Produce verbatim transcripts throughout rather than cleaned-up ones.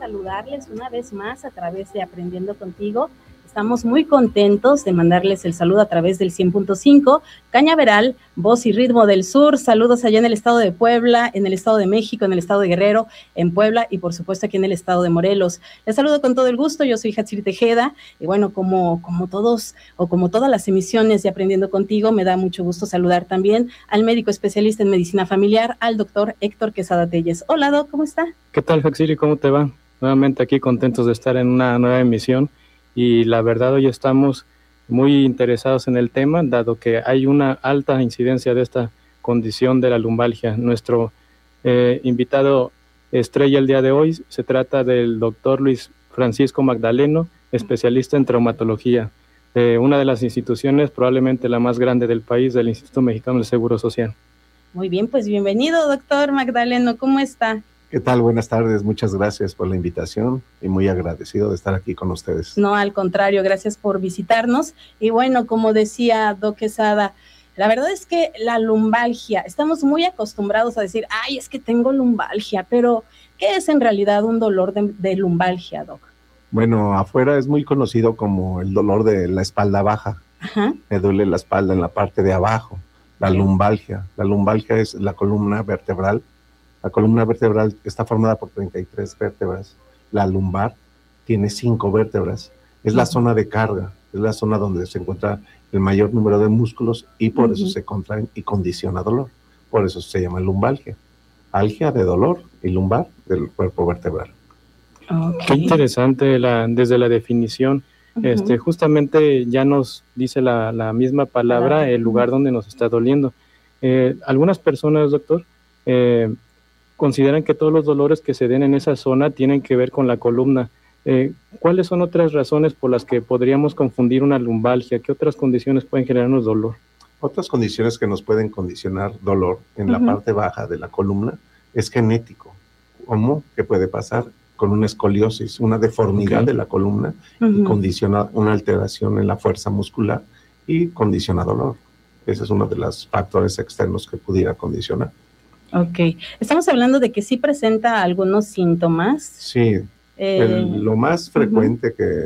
saludarles una vez más a través de Aprendiendo Contigo. Estamos muy contentos de mandarles el saludo a través del cien punto cinco, Cañaveral, voz y ritmo del sur. Saludos allá en el estado de Puebla, en el estado de México, en el estado de Guerrero, en Puebla y por supuesto aquí en el estado de Morelos. Les saludo con todo el gusto, yo soy Hatsiri Tejeda y bueno, como, como todos o como todas las emisiones de Aprendiendo Contigo, me da mucho gusto saludar también al médico especialista en medicina familiar, al doctor Héctor Quesada Telles. Hola, Doc, ¿cómo está? ¿Qué tal, Hatsiri? ¿Cómo te va? Nuevamente aquí contentos de estar en una nueva emisión. Y la verdad hoy estamos muy interesados en el tema, dado que hay una alta incidencia de esta condición de la lumbalgia. Nuestro eh, invitado estrella el día de hoy se trata del doctor Luis Francisco Magdaleno, especialista en traumatología, de una de las instituciones probablemente la más grande del país, del Instituto Mexicano del Seguro Social. Muy bien, pues bienvenido, doctor Magdaleno, ¿cómo está? ¿Qué tal? Buenas tardes, muchas gracias por la invitación y muy agradecido de estar aquí con ustedes. No, al contrario, gracias por visitarnos. Y bueno, como decía Doc Quesada, la verdad es que la lumbalgia, estamos muy acostumbrados a decir, ay, es que tengo lumbalgia, pero ¿qué es en realidad un dolor de, de lumbalgia, Doc? Bueno, afuera es muy conocido como el dolor de la espalda baja. Ajá. Me duele la espalda en la parte de abajo, la okay. lumbalgia. La lumbalgia es la columna vertebral. La columna vertebral está formada por treinta y tres vértebras. La lumbar tiene cinco vértebras. Es uh-huh. la zona de carga, es la zona donde se encuentra el mayor número de músculos y por uh-huh. eso se contraen y condiciona dolor. Por eso se llama lumbalgia. Algia de dolor y lumbar del cuerpo vertebral. Okay. Qué interesante la, desde la definición. Uh-huh. Este, justamente ya nos dice la, la misma palabra, el lugar donde nos está doliendo. Eh, algunas personas, doctor, eh, consideran que todos los dolores que se den en esa zona tienen que ver con la columna. Eh, ¿Cuáles son otras razones por las que podríamos confundir una lumbalgia? ¿Qué otras condiciones pueden generarnos dolor? Otras condiciones que nos pueden condicionar dolor en uh-huh. la parte baja de la columna es genético. ¿Cómo? ¿Qué puede pasar? Con una escoliosis, una deformidad okay. de la columna uh-huh. y condiciona una alteración en la fuerza muscular y condiciona dolor. Ese es uno de los factores externos que pudiera condicionar. Ok, estamos hablando de que sí presenta algunos síntomas. Sí, eh, el, lo más frecuente uh-huh. que,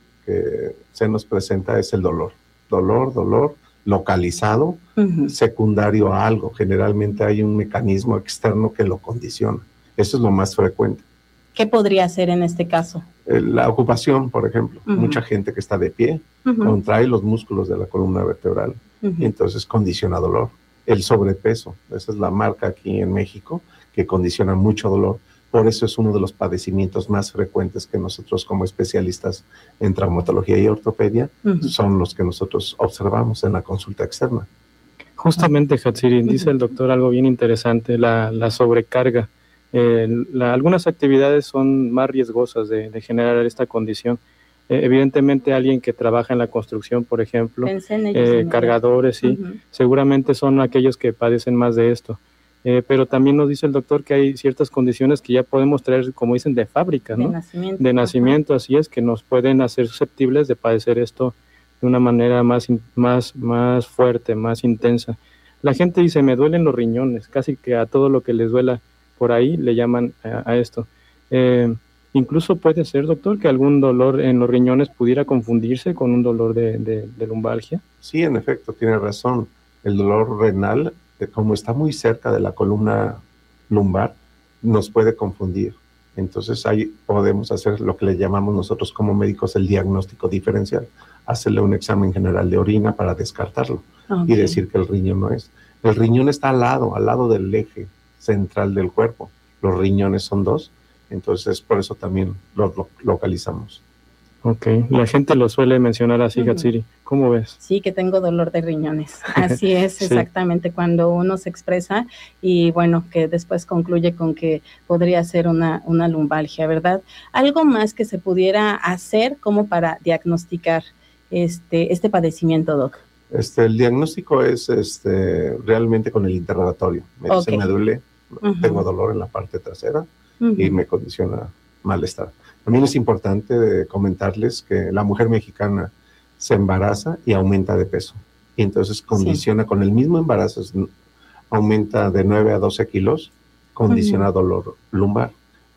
que se nos presenta es el dolor. Dolor, dolor, localizado, uh-huh. secundario a algo. Generalmente hay un mecanismo externo que lo condiciona. Eso es lo más frecuente. ¿Qué podría ser en este caso? Eh, la ocupación, por ejemplo. Uh-huh. Mucha gente que está de pie uh-huh. contrae los músculos de la columna vertebral uh-huh. y entonces condiciona dolor. El sobrepeso, esa es la marca aquí en México, que condiciona mucho dolor. Por eso es uno de los padecimientos más frecuentes que nosotros como especialistas en traumatología y ortopedia uh-huh. son los que nosotros observamos en la consulta externa. Justamente, Hatsiri, uh-huh. dice el doctor algo bien interesante, la, la sobrecarga. Eh, la, algunas actividades son más riesgosas de, de generar esta condición. Eh, evidentemente alguien que trabaja en la construcción, por ejemplo, eh, cargadores, sí, uh-huh. seguramente son aquellos que padecen más de esto. Eh, pero también nos dice el doctor que hay ciertas condiciones que ya podemos traer, como dicen, de fábrica, ¿no? De nacimiento. De nacimiento, uh-huh. así es, que nos pueden hacer susceptibles de padecer esto de una manera más, más, más fuerte, más intensa. La gente dice, me duelen los riñones, casi que a todo lo que les duela por ahí le llaman a, a esto. Eh, Incluso puede ser, doctor, que algún dolor en los riñones pudiera confundirse con un dolor de, de, de lumbalgia. Sí, en efecto, tiene razón. El dolor renal, como está muy cerca de la columna lumbar, nos puede confundir. Entonces ahí podemos hacer lo que le llamamos nosotros como médicos el diagnóstico diferencial. Hacerle un examen general de orina para descartarlo okay. y decir que el riñón no es. El riñón está al lado, al lado del eje central del cuerpo. Los riñones son dos. Entonces, por eso también lo, lo localizamos. Ok, la gente lo suele mencionar así, uh-huh. Hatsiri. ¿Cómo ves? Sí, que tengo dolor de riñones. Así es, sí. exactamente, cuando uno se expresa y bueno, que después concluye con que podría ser una, una lumbalgia, ¿verdad? Algo más que se pudiera hacer como para diagnosticar este, este padecimiento, Doc. Este, el diagnóstico es este, realmente con el interrogatorio. Me dice, okay. me duele, uh-huh. tengo dolor en la parte trasera. Uh-huh. y me condiciona malestar. También es importante comentarles que la mujer mexicana se embaraza y aumenta de peso. Y entonces condiciona sí. con el mismo embarazo, aumenta de nueve a doce kilos, condiciona uh-huh. dolor lumbar.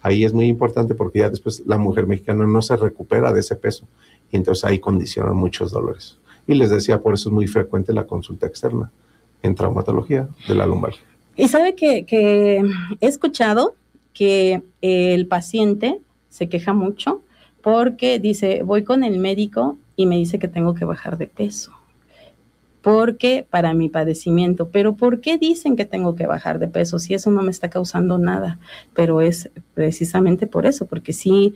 Ahí es muy importante porque ya después la mujer mexicana no se recupera de ese peso y entonces ahí condicionan muchos dolores. Y les decía, por eso es muy frecuente la consulta externa en traumatología de la lumbalgia. Y sabe que, que he escuchado que el paciente se queja mucho porque dice, voy con el médico y me dice que tengo que bajar de peso, porque para mi padecimiento, pero ¿por qué dicen que tengo que bajar de peso si eso no me está causando nada? Pero es precisamente por eso, porque sí,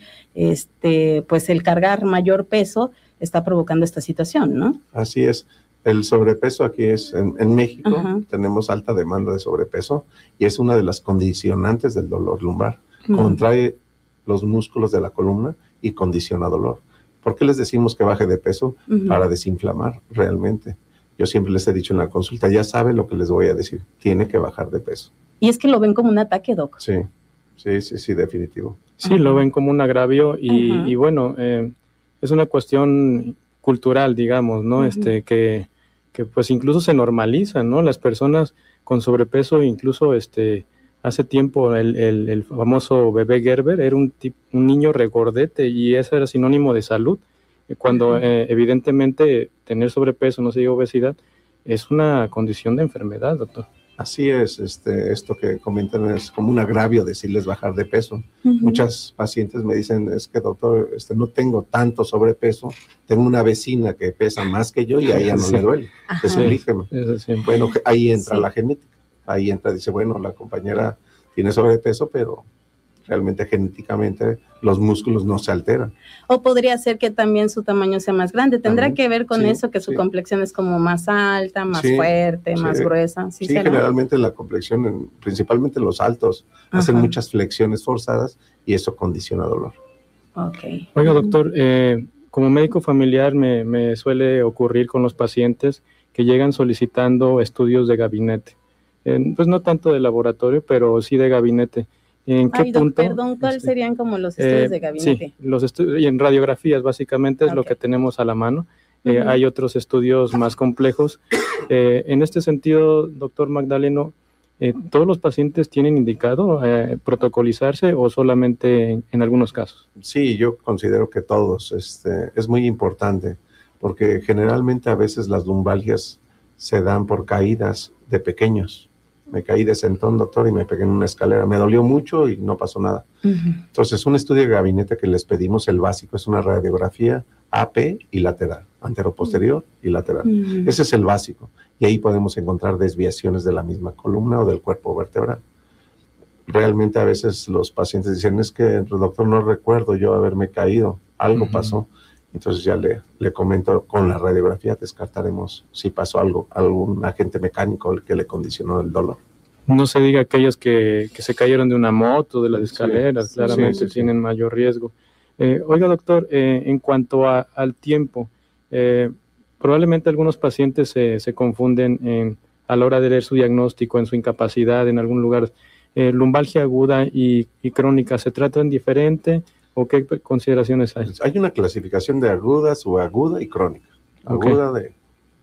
este, pues el cargar mayor peso está provocando esta situación, ¿no? Así es. El sobrepeso aquí es, en, en México, Ajá. tenemos alta demanda de sobrepeso y es una de las condicionantes del dolor lumbar. Uh-huh. Contrae los músculos de la columna y condiciona dolor. ¿Por qué les decimos que baje de peso? Uh-huh. Para desinflamar realmente. Yo siempre les he dicho en la consulta, ya sabe lo que les voy a decir, tiene que bajar de peso. Y es que lo ven como un ataque, Doc. Sí, sí, sí, sí, definitivo. Sí, uh-huh. Lo ven como un agravio y, uh-huh. y bueno, eh, es una cuestión cultural, digamos, ¿no? Uh-huh. Este, que, que pues incluso se normaliza, ¿no? Las personas con sobrepeso, incluso este, hace tiempo el, el, el famoso bebé Gerber era un, tip, un niño regordete y eso era sinónimo de salud, cuando uh-huh. eh, evidentemente tener sobrepeso, no se diga obesidad, es una condición de enfermedad, doctor. Así es, este, esto que comentan es como un agravio decirles bajar de peso. Uh-huh. Muchas pacientes me dicen, es que doctor, este, no tengo tanto sobrepeso, tengo una vecina que pesa más que yo y a ella no sí. le duele. Explíqueme. Sí, bueno, ahí entra sí. la genética, ahí entra, dice, bueno, la compañera tiene sobrepeso, pero realmente genéticamente los músculos no se alteran. O podría ser que también su tamaño sea más grande. ¿Tendrá también, que ver con sí, eso, que su sí. complexión es como más alta, más sí, fuerte, sí. más gruesa? Sí, sí generalmente la complexión, en, principalmente los altos, Ajá. hacen muchas flexiones forzadas y eso condiciona dolor. Okay. Oiga, doctor, eh, como médico familiar me, me suele ocurrir con los pacientes que llegan solicitando estudios de gabinete. Eh, pues no tanto de laboratorio, pero sí de gabinete. ¿En qué Ay, punto? Perdón, ¿cuáles este, serían como los estudios eh, de gabinete? Sí, los estudios, y en radiografías básicamente es okay. lo que tenemos a la mano. Uh-huh. Eh, hay otros estudios más complejos. Eh, en este sentido, doctor Magdaleno, eh, ¿todos los pacientes tienen indicado eh, protocolizarse o solamente en, en algunos casos? Sí, yo considero que todos. Este, es muy importante porque generalmente a veces las lumbalgias se dan por caídas de pequeños. Me caí de sentón, doctor, y me pegué en una escalera. Me dolió mucho y no pasó nada. Uh-huh. Entonces, un estudio de gabinete que les pedimos, el básico, es una radiografía A P y lateral, anteroposterior uh-huh. y lateral. Uh-huh. Ese es el básico. Y ahí podemos encontrar desviaciones de la misma columna o del cuerpo vertebral. Realmente a veces los pacientes dicen, es que, doctor, no recuerdo yo haberme caído. Algo uh-huh. pasó. Entonces ya le, le comento, con la radiografía descartaremos si pasó algo, algún agente mecánico el que le condicionó el dolor. No se diga aquellos que, que se cayeron de una moto, de las escaleras, sí, claramente sí, sí, tienen sí. mayor riesgo. Eh, oiga, doctor, eh, en cuanto a, al tiempo, eh, probablemente algunos pacientes se, se confunden en, a la hora de leer su diagnóstico, en su incapacidad en algún lugar. Eh, lumbalgia aguda y, y crónica, ¿se tratan diferente? ¿O qué consideraciones hay? Hay una clasificación de aguda, subaguda y crónica. Aguda okay.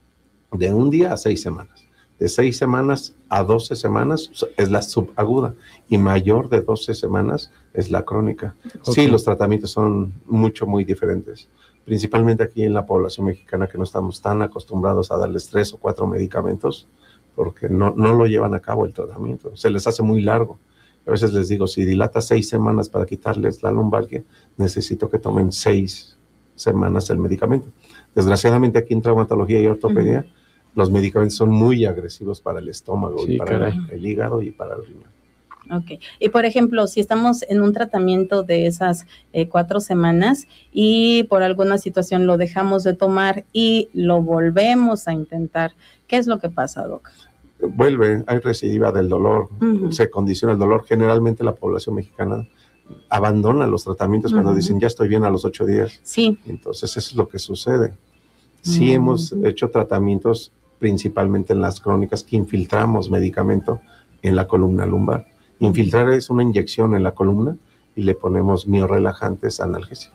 de, de un día a seis semanas. De seis semanas a doce semanas es la subaguda y mayor de doce semanas es la crónica. Okay. Sí, los tratamientos son mucho, muy diferentes. Principalmente aquí en la población mexicana que no estamos tan acostumbrados a darles tres o cuatro medicamentos porque no, no lo llevan a cabo el tratamiento. Se les hace muy largo. A veces les digo, si dilata seis semanas para quitarles la lumbalgia, necesito que tomen seis semanas el medicamento. Desgraciadamente aquí en traumatología y ortopedia, uh-huh. los medicamentos son muy agresivos para el estómago, sí, y para el, el hígado y para el riñón. Ok. Y por ejemplo, si estamos en un tratamiento de esas eh, cuatro semanas y por alguna situación lo dejamos de tomar y lo volvemos a intentar, ¿qué es lo que pasa, Doc? Vuelve, hay recidiva del dolor, uh-huh. se condiciona el dolor. Generalmente la población mexicana abandona los tratamientos uh-huh. cuando dicen ya estoy bien a los ocho días. Sí. Entonces eso es lo que sucede. Sí uh-huh. hemos hecho tratamientos principalmente en las crónicas que infiltramos medicamento en la columna lumbar. Infiltrar es una inyección en la columna y le ponemos miorrelajantes analgésicos.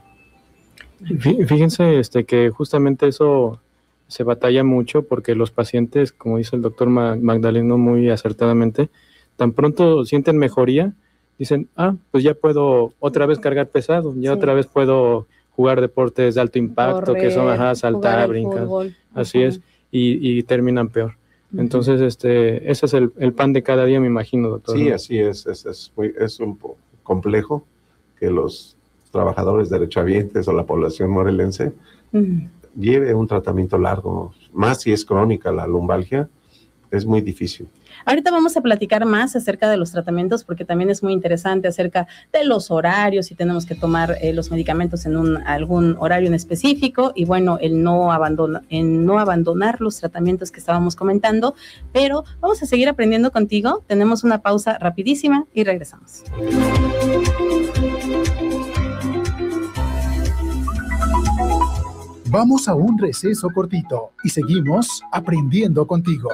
Fíjense este, que justamente eso se batalla mucho porque los pacientes, como dice el doctor Magdaleno muy acertadamente, tan pronto sienten mejoría, dicen, ah, pues ya puedo otra vez cargar pesado, ya sí. otra vez puedo jugar deportes de alto impacto, correr, que son, ajá, saltar, brincar, fútbol. Así uh-huh. es, y, y terminan peor. Uh-huh. Entonces, este, ese es el, el pan de cada día, me imagino, doctor. Sí, así es, es, es, muy, es un poco complejo que los trabajadores derechohabientes o la población morelense uh-huh. lleve un tratamiento largo, más si es crónica la lumbalgia, es muy difícil. Ahorita vamos a platicar más acerca de los tratamientos porque también es muy interesante acerca de los horarios, si tenemos que tomar eh, los medicamentos en un, algún horario en específico y bueno, el no, abandona, el no abandonar los tratamientos que estábamos comentando, pero vamos a seguir aprendiendo contigo. Tenemos una pausa rapidísima y regresamos. Vamos a un receso cortito y seguimos aprendiendo contigo.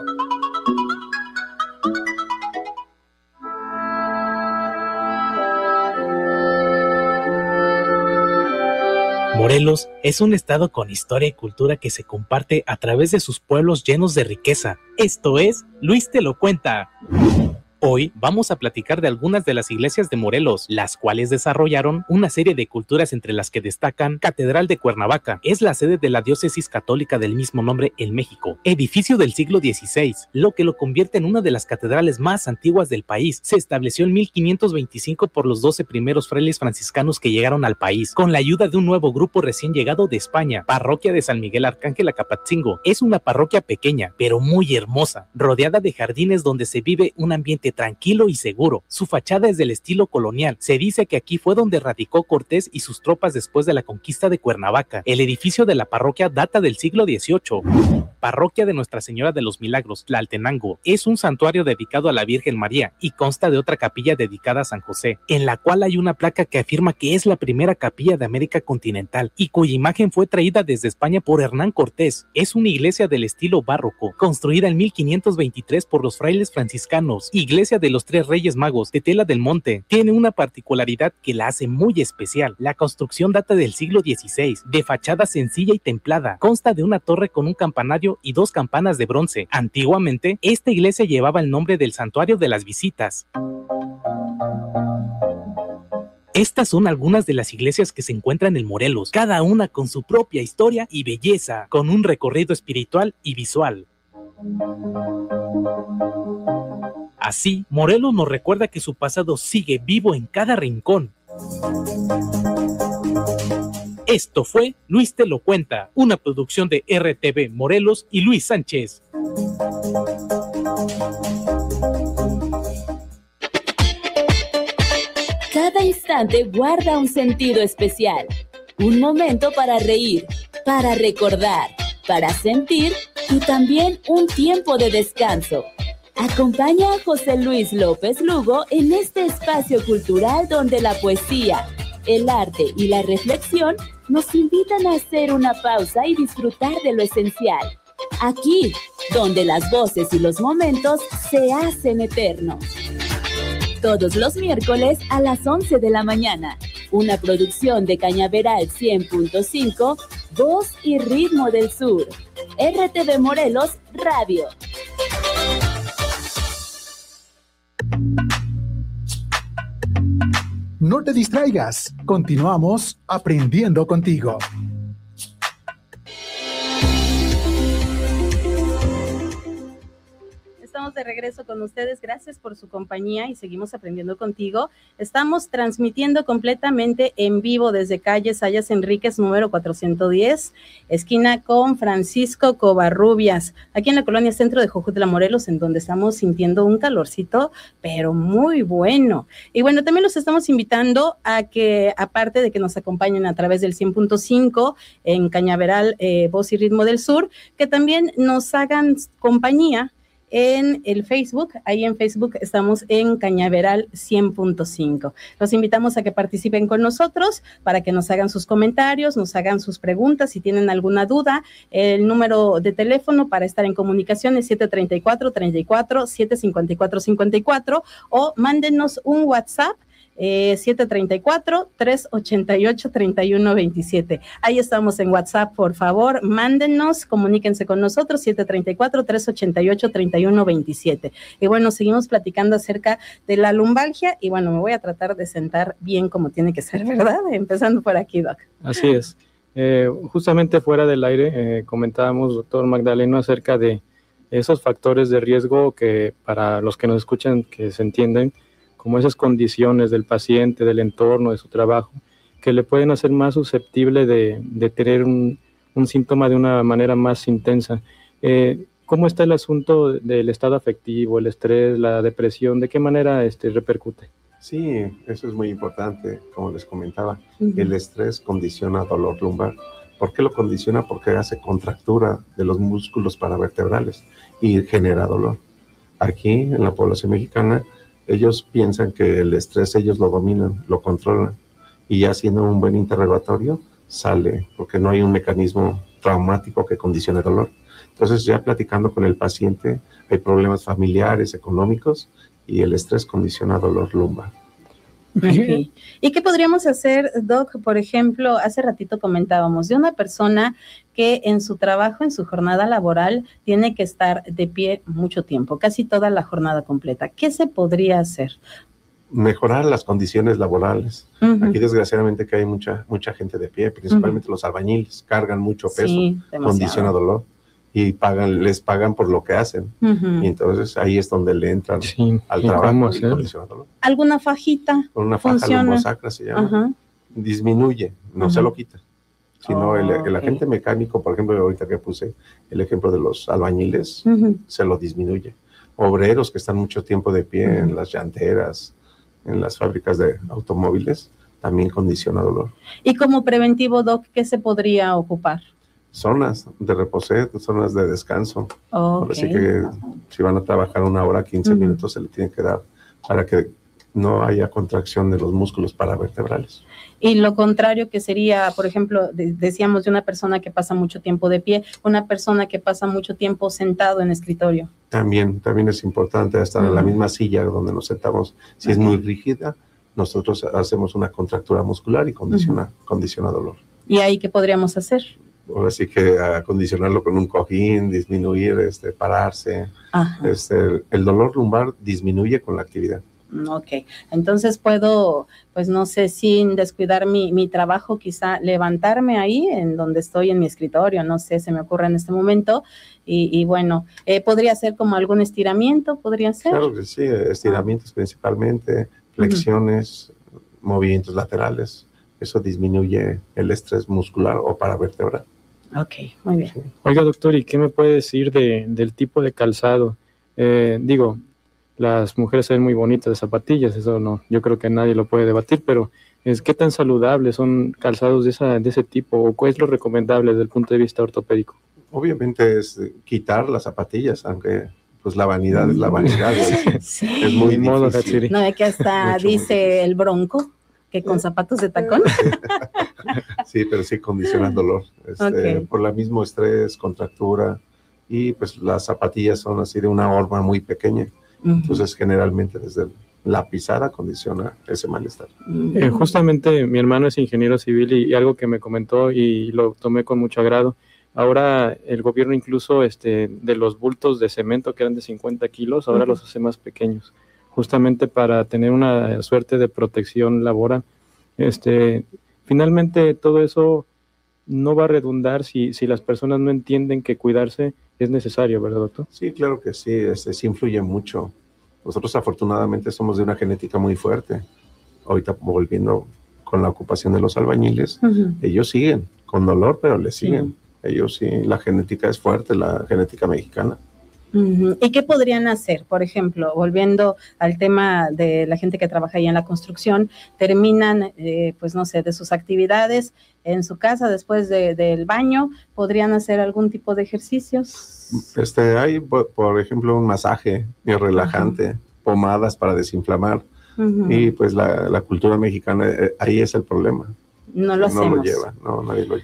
Morelos es un estado con historia y cultura que se comparte a través de sus pueblos llenos de riqueza. Esto es Luis te lo cuenta. Hoy vamos a platicar de algunas de las iglesias de Morelos, las cuales desarrollaron una serie de culturas entre las que destacan Catedral de Cuernavaca. Es la sede de la diócesis católica del mismo nombre en México, edificio del siglo dieciséis, lo que lo convierte en una de las catedrales más antiguas del país. Se estableció en mil quinientos veinticinco por los doce primeros frailes franciscanos que llegaron al país, con la ayuda de un nuevo grupo recién llegado de España. Parroquia de San Miguel Arcángel Acapatzingo. Es una parroquia pequeña, pero muy hermosa, rodeada de jardines donde se vive un ambiente tranquilo y seguro. Su fachada es del estilo colonial. Se dice que aquí fue donde radicó Cortés y sus tropas después de la conquista de Cuernavaca. El edificio de la parroquia data del siglo dieciocho. Parroquia de Nuestra Señora de los Milagros, Tlaltenango. Es un santuario dedicado a la Virgen María y consta de otra capilla dedicada a San José, en la cual hay una placa que afirma que es la primera capilla de América continental y cuya imagen fue traída desde España por Hernán Cortés. Es una iglesia del estilo barroco, construida en mil quinientos veintitrés por los frailes franciscanos. Iglesia de los Tres Reyes Magos de Tela del Monte. Tiene una particularidad que la hace muy especial. La construcción data del siglo dieciséis, de fachada sencilla y templada. Consta de una torre con un campanario y dos campanas de bronce. Antiguamente, esta iglesia llevaba el nombre del Santuario de las Visitas. Estas son algunas de las iglesias que se encuentran en Morelos, cada una con su propia historia y belleza, con un recorrido espiritual y visual. Así, Morelos nos recuerda que su pasado sigue vivo en cada rincón. Esto fue Luis te lo cuenta, una producción de R T V Morelos y Luis Sánchez. Cada instante guarda un sentido especial. Un momento para reír, para recordar, para sentir y también un tiempo de descanso. Acompaña a José Luis López Lugo en este espacio cultural donde la poesía, el arte y la reflexión nos invitan a hacer una pausa y disfrutar de lo esencial. Aquí, donde las voces y los momentos se hacen eternos. Todos los miércoles a las once de la mañana. Una producción de Cañaveral cien punto cinco, Voz y Ritmo del Sur. R T V Morelos Radio. No te distraigas, continuamos aprendiendo contigo. Estamos de regreso con ustedes, gracias por su compañía y seguimos aprendiendo contigo. Estamos transmitiendo completamente en vivo desde calle Sayas Enríquez, número cuatrocientos diez, esquina con Francisco Covarrubias, aquí en la colonia centro de Jojutla, Morelos, en donde estamos sintiendo un calorcito, pero muy bueno. Y bueno, también los estamos invitando a que, aparte de que nos acompañen a través del cien punto cinco en Cañaveral, eh, Voz y Ritmo del Sur, que también nos hagan compañía en el Facebook. Ahí en Facebook estamos en Cañaveral cien punto cinco. Los invitamos a que participen con nosotros para que nos hagan sus comentarios, nos hagan sus preguntas, si tienen alguna duda. El número de teléfono para estar en comunicación es siete treinta y cuatro, treinta y cuatro, siete cincuenta y cuatro, cincuenta y cuatro, o mándenos un WhatsApp Eh, siete treinta y cuatro, trescientos ochenta y ocho, treinta y uno veintisiete. Ahí estamos en WhatsApp, por favor, mándenos, comuníquense con nosotros, siete treinta y cuatro, trescientos ochenta y ocho, treinta y uno veintisiete. Y bueno, seguimos platicando acerca de la lumbalgia y bueno, me voy a tratar de sentar bien como tiene que ser, ¿verdad? Empezando por aquí, Doc. Así es. Eh, justamente fuera del aire eh, comentábamos, doctor Magdaleno, acerca de esos factores de riesgo que para los que nos escuchan, que se entienden, como esas condiciones del paciente, del entorno, de su trabajo, que le pueden hacer más susceptible de, de tener un, un síntoma de una manera más intensa. Eh, ¿Cómo está el asunto del estado afectivo, el estrés, la depresión? ¿De qué manera este, repercute? Sí, eso es muy importante, como les comentaba. Uh-huh. El estrés condiciona dolor lumbar. ¿Por qué lo condiciona? Porque hace contractura de los músculos paravertebrales y genera dolor. Aquí, en la población mexicana, ellos piensan que el estrés ellos lo dominan, lo controlan, y ya haciendo un buen interrogatorio sale, porque no hay un mecanismo traumático que condicione dolor. Entonces, ya platicando con el paciente, hay problemas familiares, económicos, y el estrés condiciona dolor lumbar. Okay. ¿Y qué podríamos hacer, Doc? Por ejemplo, hace ratito comentábamos de una persona que en su trabajo, en su jornada laboral, tiene que estar de pie mucho tiempo, casi toda la jornada completa. ¿Qué se podría hacer? Mejorar las condiciones laborales. Uh-huh. Aquí, desgraciadamente, que hay mucha, mucha gente de pie, principalmente uh-huh. los albañiles, cargan mucho peso, sí, condiciona dolor. Y pagan, les pagan por lo que hacen. Uh-huh. Y entonces ahí es donde le entran sí, al trabajo y condiciona dolor. ¿Alguna fajita? Con una faja lumbosacra se llama. Uh-huh. Disminuye, no uh-huh. se lo quita. Sino oh, el, el agente okay. mecánico, por ejemplo, ahorita que puse el ejemplo de los albañiles, uh-huh. se lo disminuye. Obreros que están mucho tiempo de pie uh-huh. en las llanteras, en las fábricas de automóviles, también condiciona dolor. ¿Y como preventivo, Doc, qué se podría ocupar? Zonas de reposer, zonas de descanso. Okay. Así que si van a trabajar una hora, quince uh-huh. minutos se le tiene que dar para que no haya contracción de los músculos paravertebrales. Y lo contrario que sería, por ejemplo, de, decíamos de una persona que pasa mucho tiempo de pie, una persona que pasa mucho tiempo sentado en escritorio. También, también es importante estar uh-huh. en la misma silla donde nos sentamos. Si okay. es muy rígida, nosotros hacemos una contractura muscular y condiciona, uh-huh. condiciona dolor. ¿Y ahí qué podríamos hacer? Así que acondicionarlo con un cojín, disminuir, este, pararse. Este, el dolor lumbar disminuye con la actividad. Ok, entonces puedo, pues no sé, sin descuidar mi, mi trabajo, quizá levantarme ahí en donde estoy en mi escritorio, no sé, se me ocurre en este momento, y, y bueno, eh, ¿podría ser como algún estiramiento? ¿Podría ser? Claro que sí, estiramientos ah. principalmente, flexiones, uh-huh. movimientos laterales, eso disminuye el estrés muscular o paravertebral. Ok, muy bien. Oiga, doctor, ¿y qué me puede decir de, del tipo de calzado? Eh, digo, las mujeres se ven muy bonitas de zapatillas, eso no, yo creo que nadie lo puede debatir, pero es ¿qué tan saludables son calzados de, esa, de ese tipo? ¿O cuál es lo recomendable desde el punto de vista ortopédico? Obviamente es quitar las zapatillas, aunque pues la vanidad mm. es la vanidad. Es, sí. es muy modo, difícil. No, es que hasta mucho, dice el Bronco que con zapatos de tacón. Sí, pero sí condicionan dolor. Este, okay. Por el mismo estrés, contractura, y pues las zapatillas son así de una horma muy pequeña. Uh-huh. Entonces, generalmente desde la pisada condiciona ese malestar. Eh, justamente mi hermano es ingeniero civil y, y algo que me comentó y lo tomé con mucho agrado. Ahora el gobierno incluso este, de los bultos de cemento que eran de cincuenta kilos, ahora uh-huh. los hace más pequeños, justamente para tener una suerte de protección laboral. Este, finalmente todo eso no va a redundar si, si las personas no entienden que cuidarse es necesario, ¿verdad, doctor? Sí, claro que sí, este, sí influye mucho. Nosotros afortunadamente somos de una genética muy fuerte. Ahorita volviendo con la ocupación de los albañiles, uh-huh. ellos siguen con dolor, pero le siguen. Sí. Ellos sí, la genética es fuerte, la genética mexicana. Uh-huh. ¿Y qué podrían hacer? Por ejemplo, volviendo al tema de la gente que trabaja ahí en la construcción, terminan, eh, pues no sé, de sus actividades en su casa después de, del baño, ¿podrían hacer algún tipo de ejercicios? Este, hay, por, por ejemplo, un masaje relajante, uh-huh. pomadas para desinflamar, uh-huh. y pues la, la cultura mexicana, eh, ahí es el problema. No lo no hacemos. lo lleva, no, nadie lo lleva.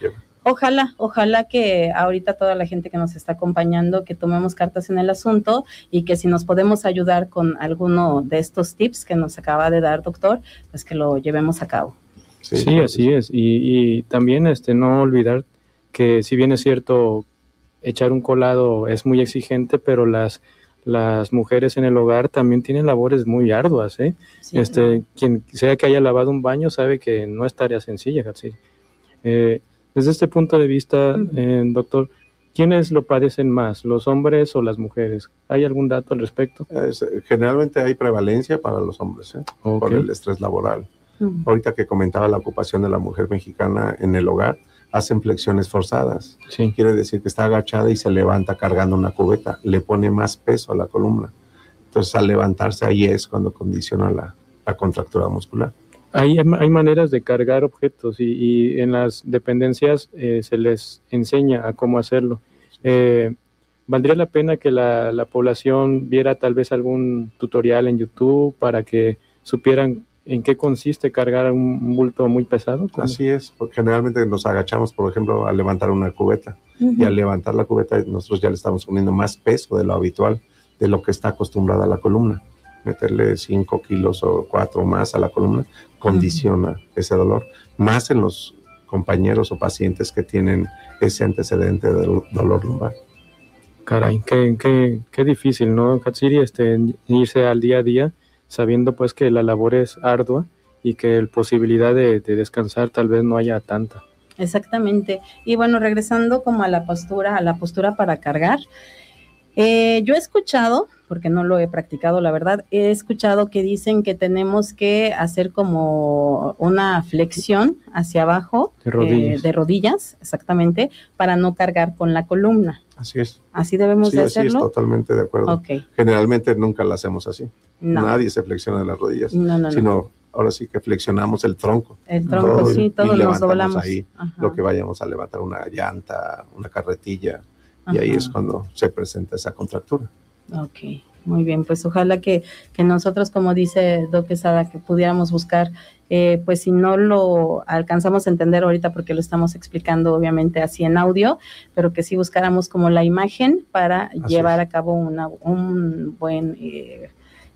Ojalá, ojalá que ahorita toda la gente que nos está acompañando, que tomemos cartas en el asunto y que si nos podemos ayudar con alguno de estos tips que nos acaba de dar, doctor, pues que lo llevemos a cabo. Sí, sí, así es. Y, y también este, no olvidar que si bien es cierto, echar un colado es muy exigente, pero las, las mujeres en el hogar también tienen labores muy arduas, ¿eh? Sí, este, ¿no? Quien sea que haya lavado un baño sabe que no es tarea sencilla, ¿sí? Eh, desde este punto de vista, uh-huh. eh, doctor, ¿quiénes lo padecen más, los hombres o las mujeres? ¿Hay algún dato al respecto? Es, generalmente hay prevalencia para los hombres, ¿eh? Okay. Por el estrés laboral. Uh-huh. Ahorita que comentaba la ocupación de la mujer mexicana en el hogar, hacen flexiones forzadas. Sí. Quiere decir que está agachada y se levanta cargando una cubeta, le pone más peso a la columna. Entonces, al levantarse ahí es cuando condiciona la, la contractura muscular. Hay, hay maneras de cargar objetos y, y en las dependencias eh, se les enseña a cómo hacerlo. Eh, ¿Valdría la pena que la, la población viera tal vez algún tutorial en YouTube para que supieran en qué consiste cargar un bulto muy pesado? ¿Cómo? Así es, porque generalmente nos agachamos, por ejemplo, al levantar una cubeta. Uh-huh. Y al levantar la cubeta nosotros ya le estamos poniendo más peso de lo habitual, de lo que está acostumbrada la columna. Meterle cinco kilos o cuatro más a la columna condiciona uh-huh. ese dolor, más en los compañeros o pacientes que tienen ese antecedente de dolor lumbar. Caray, qué, qué, qué difícil, ¿no, Hatsiri? Este, irse al día a día sabiendo pues que la labor es ardua y que la posibilidad de, de descansar tal vez no haya tanta. Exactamente. Y bueno, regresando como a la postura, a la postura para cargar, Eh, yo he escuchado, porque no lo he practicado, la verdad, he escuchado que dicen que tenemos que hacer como una flexión hacia abajo, de rodillas, eh, de rodillas exactamente, para no cargar con la columna. Así es. ¿Así debemos sí, de así hacerlo? Sí, totalmente de acuerdo. Okay. Generalmente nunca la hacemos así. No. Nadie se flexiona de las rodillas, no, no, sino no. ahora sí que flexionamos el tronco. El tronco, todo, sí, todos nos doblamos. Ahí Ajá. lo que vayamos a levantar, una llanta, una carretilla, Ajá. y ahí es cuando se presenta esa contractura. Ok, muy bien, pues ojalá que, que nosotros, como dice Doc Quesada, que pudiéramos buscar, eh, pues si no lo alcanzamos a entender ahorita porque lo estamos explicando obviamente así en audio, pero que sí buscáramos como la imagen para así llevar es. a cabo una un buen eh,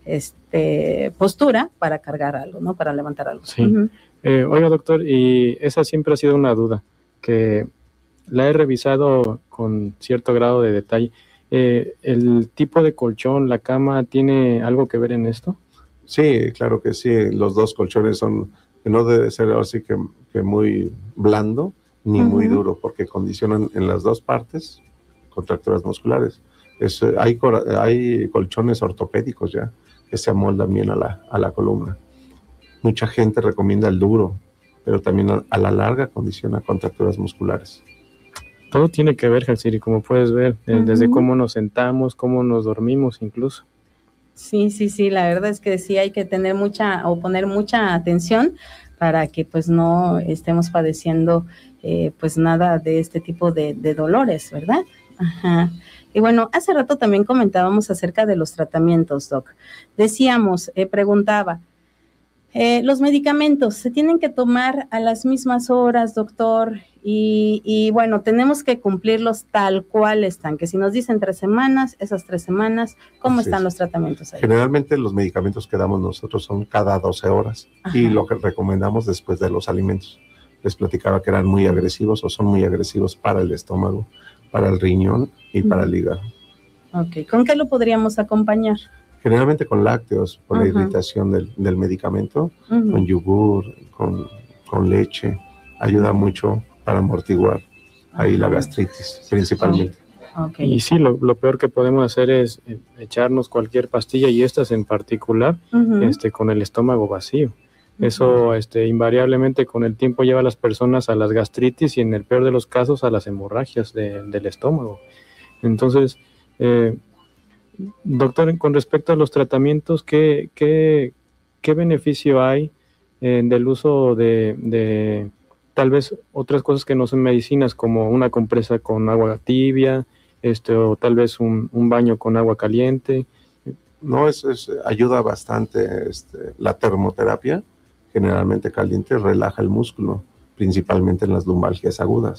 este postura para cargar algo, ¿no? Para levantar algo. Sí. Uh-huh. Eh, oiga, doctor, y esa siempre ha sido una duda, que la he revisado con cierto grado de detalle. Eh, ¿El tipo de colchón, la cama, tiene algo que ver en esto? Sí, claro que sí. Los dos colchones son, no debe ser así que, que muy blando ni uh-huh. muy duro, porque condicionan en las dos partes contracturas musculares. Es, hay, hay colchones ortopédicos ya que se amoldan bien a la, a la columna. Mucha gente recomienda el duro, pero también a, a la larga condiciona contracturas musculares. Todo tiene que ver, Hatsiri, como puedes ver, uh-huh. desde cómo nos sentamos, cómo nos dormimos incluso. Sí, sí, sí, la verdad es que sí hay que tener mucha o poner mucha atención para que pues no estemos padeciendo eh, pues nada de este tipo de, de dolores, ¿verdad? Ajá. Y bueno, hace rato también comentábamos acerca de los tratamientos, Doc. Decíamos, eh, preguntaba, Eh, los medicamentos se tienen que tomar a las mismas horas, doctor, y, y bueno, tenemos que cumplirlos tal cual están, que si nos dicen tres semanas, esas tres semanas, ¿cómo Así están es. los tratamientos ahí? Generalmente los medicamentos que damos nosotros son cada doce horas Ajá. y lo que recomendamos después de los alimentos. Les platicaba que eran muy agresivos o son muy agresivos para el estómago, para el riñón y para el hígado. Ok, ¿con qué lo podríamos acompañar? Generalmente con lácteos, por uh-huh. la irritación del, del medicamento, uh-huh. con yogur, con, con leche, ayuda mucho para amortiguar ahí uh-huh. la gastritis, principalmente. Okay. Y sí, lo, lo peor que podemos hacer es echarnos cualquier pastilla, y estas en particular, uh-huh. este, con el estómago vacío. Uh-huh. Eso este, invariablemente con el tiempo lleva a las personas a las gastritis y en el peor de los casos a las hemorragias de, del estómago. Entonces, eh, doctor, con respecto a los tratamientos, ¿qué, qué, qué beneficio hay eh, del uso de, de tal vez otras cosas que no son medicinas, como una compresa con agua tibia, este, o tal vez un, un baño con agua caliente? No, es, es ayuda bastante este, la termoterapia, generalmente caliente, relaja el músculo, principalmente en las lumbalgias agudas.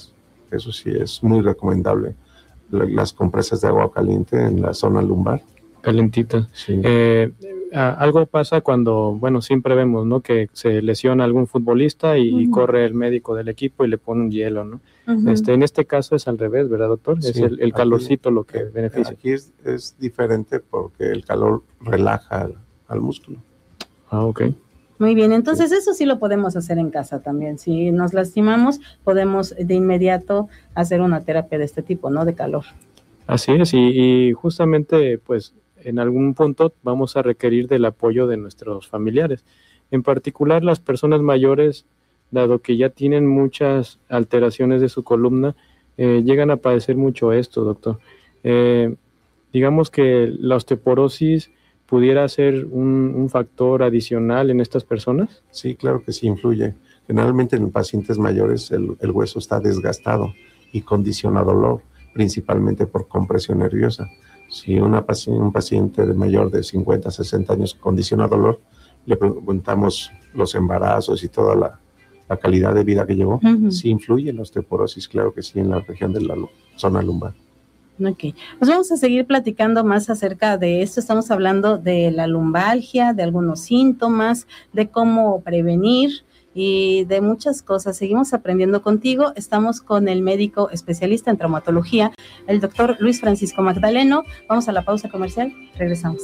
eso sí es muy recomendable. Las compresas de agua caliente en la zona lumbar. Calentita. Sí. Eh, a, algo pasa cuando, bueno, siempre vemos, ¿no? Que se lesiona algún futbolista y, uh-huh. corre el médico del equipo y le pone un hielo, ¿no? Uh-huh. Este, en este caso es al revés, ¿verdad, doctor? Sí, es el, el calorcito aquí, lo que beneficia. Aquí es, es diferente porque el calor relaja al, al músculo. Ah, ok. Muy bien, entonces eso sí lo podemos hacer en casa también. Si nos lastimamos, podemos de inmediato hacer una terapia de este tipo, ¿no? De calor. Así es, y, y justamente, pues, en algún punto vamos a requerir del apoyo de nuestros familiares. En particular, las personas mayores, dado que ya tienen muchas alteraciones de su columna, eh, llegan a padecer mucho esto, doctor. Eh, digamos que la osteoporosis pudiera ser un, un factor adicional en estas personas. Sí, claro que sí influye. Generalmente en pacientes mayores el, el hueso está desgastado y condiciona dolor, principalmente por compresión nerviosa. Si una paci- un paciente de mayor de cincuenta, sesenta años condiciona dolor, le preguntamos los embarazos y toda la, la calidad de vida que llevó. Uh-huh. Sí influye la osteoporosis, claro que sí, en la región de la zona lumbar. Ok, pues vamos a seguir platicando más acerca de esto. Estamos hablando de la lumbalgia, de algunos síntomas, de cómo prevenir y de muchas cosas. Seguimos aprendiendo contigo. Estamos con el médico especialista en traumatología, el doctor Luis Francisco Magdaleno. Vamos a la pausa comercial, regresamos.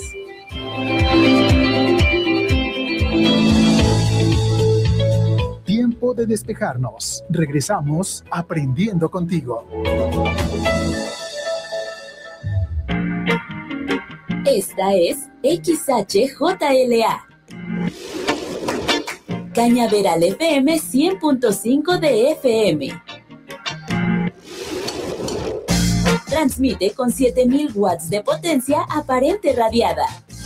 Tiempo de despejarnos. Regresamos aprendiendo contigo. Esta es X H J L A. Cañaveral F M cien punto cinco de F M. Transmite con siete mil watts de potencia aparente radiada.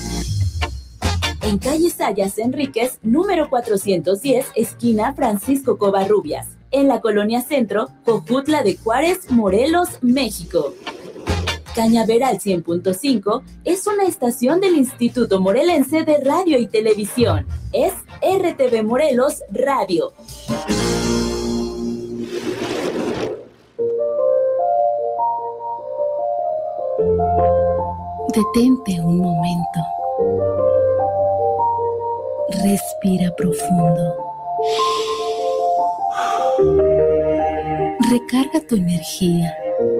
En calle Sayas Enríquez, número cuatrocientos diez, esquina Francisco Covarrubias, en la Colonia Centro, Jojutla de Juárez, Morelos, México. Cañaveral cien punto cinco es una estación del Instituto Morelense de Radio y Televisión. Es R T V Morelos Radio. Detente un momento. Respira profundo. Recarga tu energía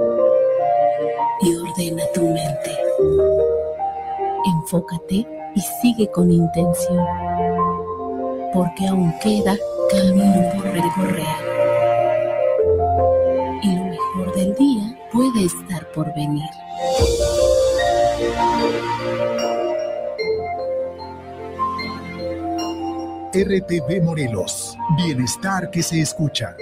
y ordena tu mente. Enfócate y sigue con intención, porque aún queda camino por recorrer. Y lo mejor del día puede estar por venir. R T V Morelos, bienestar que se escucha.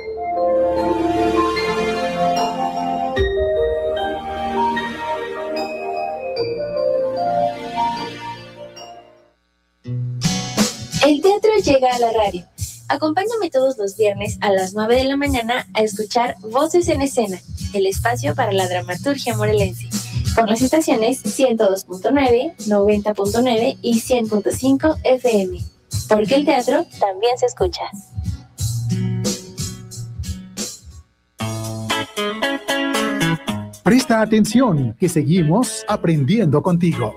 El teatro llega a la radio. Acompáñame todos los viernes a las nueve de la mañana a escuchar Voces en Escena, el espacio para la dramaturgia morelense, por las estaciones ciento dos punto nueve, noventa punto nueve y cien punto cinco F M, porque el teatro también se escucha. Presta atención, que seguimos aprendiendo contigo.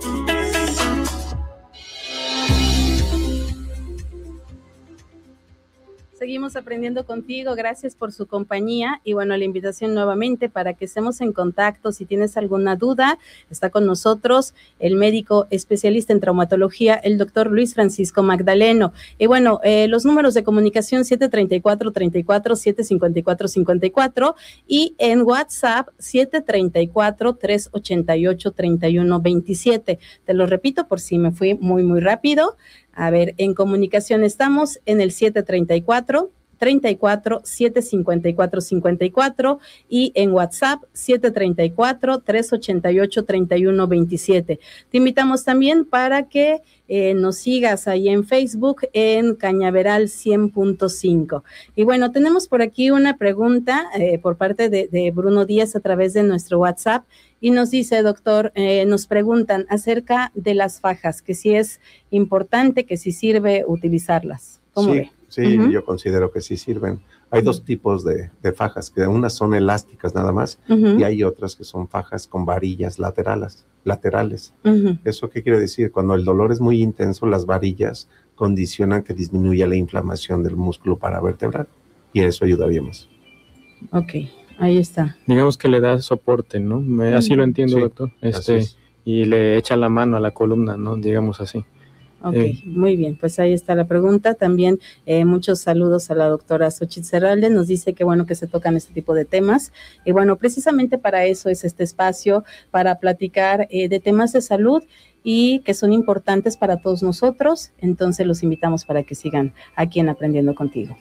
Seguimos aprendiendo contigo, gracias por su compañía y bueno, la invitación nuevamente para que estemos en contacto. Si tienes alguna duda, está con nosotros el médico especialista en traumatología, el doctor Luis Francisco Magdaleno. Y bueno, eh, los números de comunicación siete treinta y cuatro, treinta y cuatro, siete cincuenta y cuatro, cincuenta y cuatro y en WhatsApp siete treinta y cuatro, trescientos ochenta y ocho, treinta y uno veintisiete. Te lo repito por si me fui muy, muy rápido. A ver, en comunicación estamos en el siete treinta y cuatro, treinta y cuatro, siete cincuenta y cuatro, cincuenta y cuatro y en WhatsApp siete treinta y cuatro, trescientos ochenta y ocho, treinta y uno veintisiete. Te invitamos también para que eh, nos sigas ahí en Facebook en Cañaveral cien punto cinco. Y bueno, tenemos por aquí una pregunta eh, por parte de, de Bruno Díaz a través de nuestro WhatsApp. Y nos dice, doctor, eh, nos preguntan acerca de las fajas, que si es importante, que si sirve utilizarlas. ¿Cómo sí, ve? Sí, uh-huh. Yo considero que sí sirven. Hay dos tipos de, de fajas, que unas son elásticas nada más, uh-huh. y hay otras que son fajas con varillas laterales. laterales. Uh-huh. ¿Eso qué quiere decir? Cuando el dolor es muy intenso, las varillas condicionan que disminuya la inflamación del músculo paravertebral, y eso ayudaría más. Ok, ahí está. Digamos que le da soporte, ¿no? Me, así uh-huh. lo entiendo, sí, doctor. Este, y le echa la mano a la columna, ¿no? Digamos así. Ok, eh, muy bien, pues ahí está la pregunta. También eh, muchos saludos a la doctora Xochitl Serralde, nos dice que bueno que se tocan este tipo de temas, y bueno, precisamente para eso es este espacio, para platicar eh, de temas de salud y que son importantes para todos nosotros, entonces los invitamos para que sigan aquí en Aprendiendo Contigo.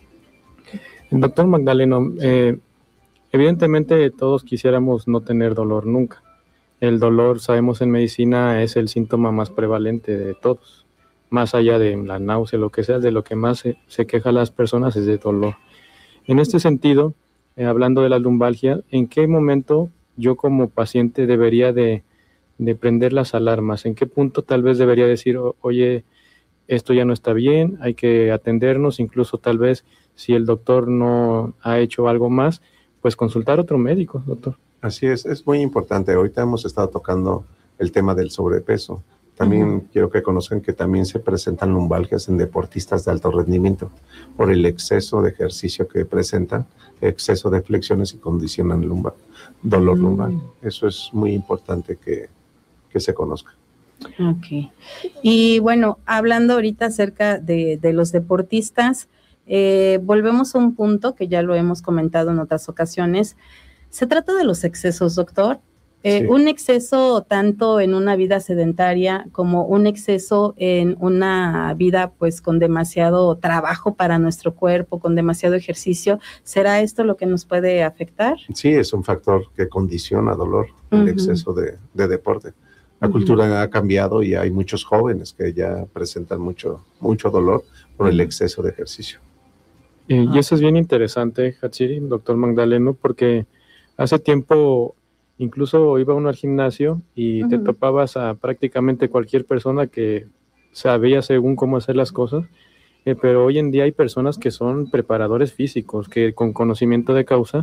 Doctor Magdaleno, eh, evidentemente todos quisiéramos no tener dolor nunca. El dolor, sabemos en medicina, es el síntoma más prevalente de todos. Más allá de la náusea, lo que sea, de lo que más se, se queja a las personas es de dolor. En este sentido, eh, hablando de la lumbalgia, ¿en qué momento yo como paciente debería de, de prender las alarmas? ¿En qué punto tal vez debería decir, oye, esto ya no está bien, hay que atendernos, incluso tal vez si el doctor no ha hecho algo más, pues consultar a otro médico, doctor? Así es, es muy importante. Ahorita hemos estado tocando el tema del sobrepeso. También uh-huh. quiero que conozcan que también se presentan lumbalgias en deportistas de alto rendimiento por el exceso de ejercicio que presentan, exceso de flexiones y condicionan lumbar, dolor uh-huh. lumbar. Eso es muy importante que, que se conozca. Ok. Y bueno, hablando ahorita acerca de, de los deportistas, eh, volvemos a un punto que ya lo hemos comentado en otras ocasiones. Se trata de los excesos, doctor. Eh, sí. Un exceso tanto en una vida sedentaria como un exceso en una vida pues con demasiado trabajo para nuestro cuerpo, con demasiado ejercicio, ¿será esto lo que nos puede afectar? Sí, es un factor que condiciona dolor, uh-huh. el exceso de, de deporte. La uh-huh. cultura ha cambiado y hay muchos jóvenes que ya presentan mucho, mucho dolor por uh-huh. el exceso de ejercicio. Eh, uh-huh. Y eso es bien interesante, Hatsiri, doctor Magdaleno, porque hace tiempo incluso iba uno al gimnasio y uh-huh. te topabas a prácticamente cualquier persona que sabía según cómo hacer las cosas, eh, pero hoy en día hay personas que son preparadores físicos, que con conocimiento de causa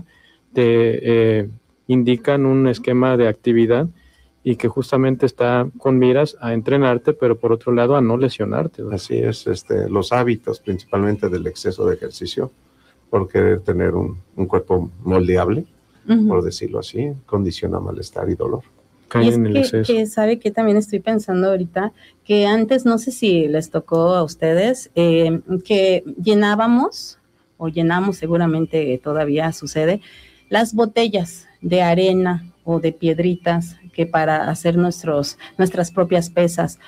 te eh, indican un esquema de actividad y que justamente está con miras a entrenarte, pero por otro lado a no lesionarte, ¿no? Así es, este, los hábitos principalmente del exceso de ejercicio, por querer tener un, un cuerpo moldeable, Uh-huh. por decirlo así, condiciona malestar y dolor. Y es que, que sabe que también estoy pensando ahorita, que antes, no sé si les tocó a ustedes, eh, que llenábamos, o llenamos seguramente todavía sucede, las botellas de arena o de piedritas que para hacer nuestros, nuestras propias pesas,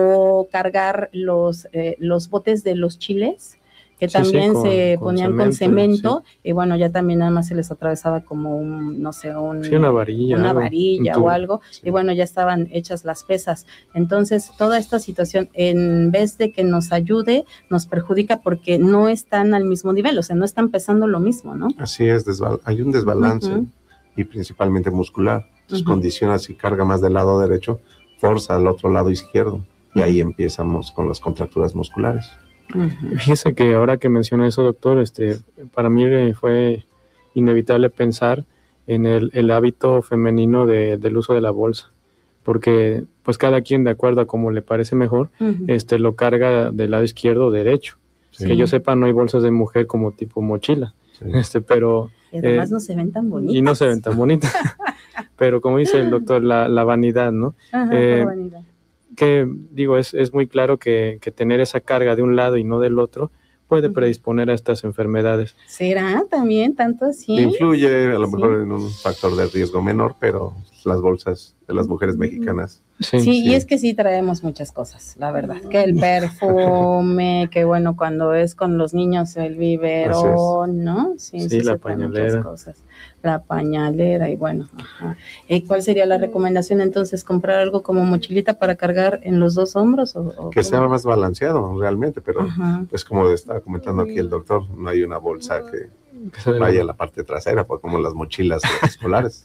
o cargar los, eh, los botes de los chiles, que sí, también sí, con, se con ponían cemento, con cemento, sí. y bueno, ya también nada más se les atravesaba como un, no sé, un, sí, una varilla, una varilla o algo, sí. y bueno, ya estaban hechas las pesas. Entonces, toda esta situación, en vez de que nos ayude, nos perjudica porque no están al mismo nivel, o sea, no están pesando lo mismo, ¿no? Así es, desbal- hay un desbalance, uh-huh. y principalmente muscular. Entonces, uh-huh. condiciona, si carga más del lado derecho, forza al otro lado izquierdo, y ahí empezamos con las contracturas musculares. Uh-huh. Fíjese que ahora que menciona eso, doctor, este, para mí fue inevitable pensar en el, el hábito femenino de, del uso de la bolsa, porque pues cada quien de acuerdo a como le parece mejor, uh-huh. este, lo carga del lado izquierdo o derecho. Sí. Que yo sepa, no hay bolsas de mujer como tipo mochila, sí. este, pero... Y además eh, no se ven tan bonitas. Y no se ven tan bonitas, pero como dice el doctor, la, la vanidad, ¿no? Ajá, eh, la vanidad. Que digo, es, es muy claro que, que tener esa carga de un lado y no del otro puede predisponer a estas enfermedades. ¿Será también tanto así? Influye a lo sí. mejor en un factor de riesgo menor, pero las bolsas de las mujeres mexicanas. Sí, sí, sí, y es que sí traemos muchas cosas, la verdad, que el perfume, que bueno, cuando es con los niños el biberón, ¿no? Sí, sí, sí la pañalera. Muchas cosas. La pañalera y bueno, ajá. ¿Y cuál sería la recomendación entonces? ¿Comprar algo como mochilita para cargar en los dos hombros? O, o que sea más balanceado realmente, pero ajá. es como estaba comentando aquí el doctor, no hay una bolsa que vaya a la parte trasera, pues como las mochilas escolares.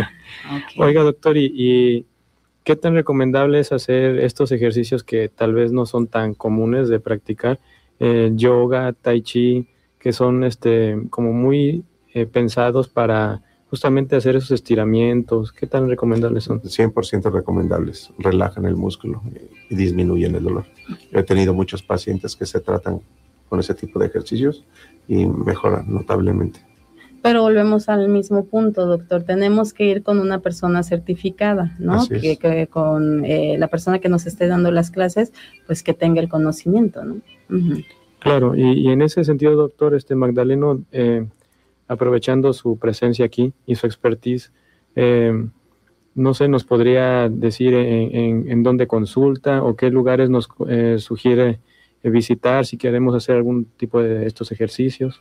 Okay. Oiga, doctor, y, y ¿qué tan recomendable es hacer estos ejercicios que tal vez no son tan comunes de practicar? Eh, yoga, tai chi, que son este, como muy eh, pensados para justamente hacer esos estiramientos. ¿Qué tan recomendables son? cien por ciento recomendables, relajan el músculo y disminuyen el dolor. Yo he tenido muchos pacientes que se tratan con ese tipo de ejercicios y mejoran notablemente. Pero volvemos al mismo punto, doctor. Tenemos que ir con una persona certificada, ¿no? Que, que con eh, la persona que nos esté dando las clases, pues que tenga el conocimiento, ¿no? Uh-huh. Claro, y, y en ese sentido, doctor, este Magdaleno, eh, aprovechando su presencia aquí y su expertise, eh, no sé, nos podría decir en, en, en dónde consulta o qué lugares nos eh, sugiere visitar si queremos hacer algún tipo de estos ejercicios.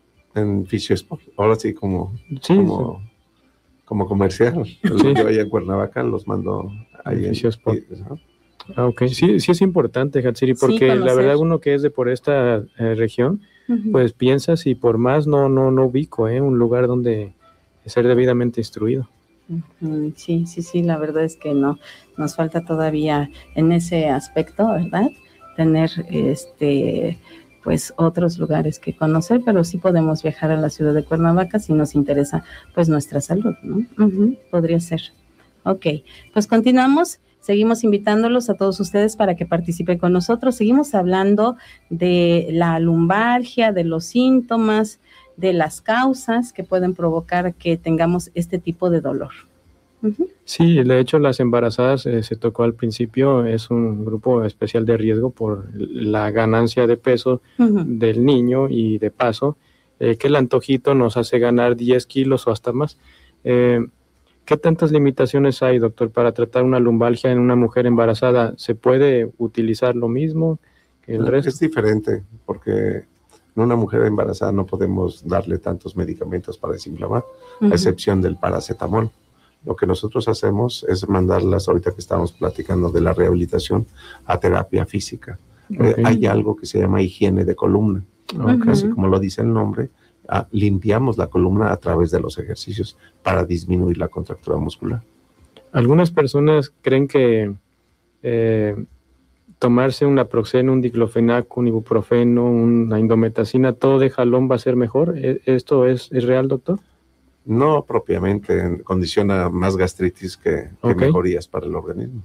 En Fisiosport, ahora sí como, sí, como, sí. como comercial. Sí. Yo allá en Cuernavaca los mando ahí en Fisiosport. ¿No? Ah, ok, sí, sí es importante, Hatsiri, porque sí, la verdad uno que es de por esta eh, región, uh-huh. pues piensa si por más no, no, no ubico eh, un lugar donde ser debidamente instruido. Uh-huh. Sí, sí, sí, la verdad es que no, nos falta todavía en ese aspecto, ¿verdad? Tener este... pues otros lugares que conocer, pero sí podemos viajar a la ciudad de Cuernavaca si nos interesa pues nuestra salud, ¿no? Uh-huh, podría ser. Ok, pues continuamos, seguimos invitándolos a todos ustedes para que participen con nosotros, seguimos hablando de la lumbalgia, de los síntomas, de las causas que pueden provocar que tengamos este tipo de dolor. Uh-huh. Sí, de hecho las embarazadas eh, se tocó al principio, es un grupo especial de riesgo por la ganancia de peso uh-huh. del niño y de paso eh, que el antojito nos hace ganar diez kilos o hasta más. Eh, ¿Qué tantas limitaciones hay, doctor, para tratar una lumbalgia en una mujer embarazada? ¿Se puede utilizar lo mismo que el resto? Es diferente porque en una mujer embarazada no podemos darle tantos medicamentos para desinflamar, uh-huh. a excepción del paracetamol. Lo que nosotros hacemos es mandarlas, ahorita que estamos platicando de la rehabilitación, a terapia física. Okay. Eh, hay algo que se llama higiene de columna. Okay. Así como lo dice el nombre, ah, limpiamos la columna a través de los ejercicios para disminuir la contractura muscular. Algunas personas creen que eh, tomarse un naproxeno, un diclofenac, un ibuprofeno, una indometacina, todo de jalón va a ser mejor. ¿Esto es, es real, doctor? No propiamente, condiciona más gastritis que, que okay. mejorías para el organismo.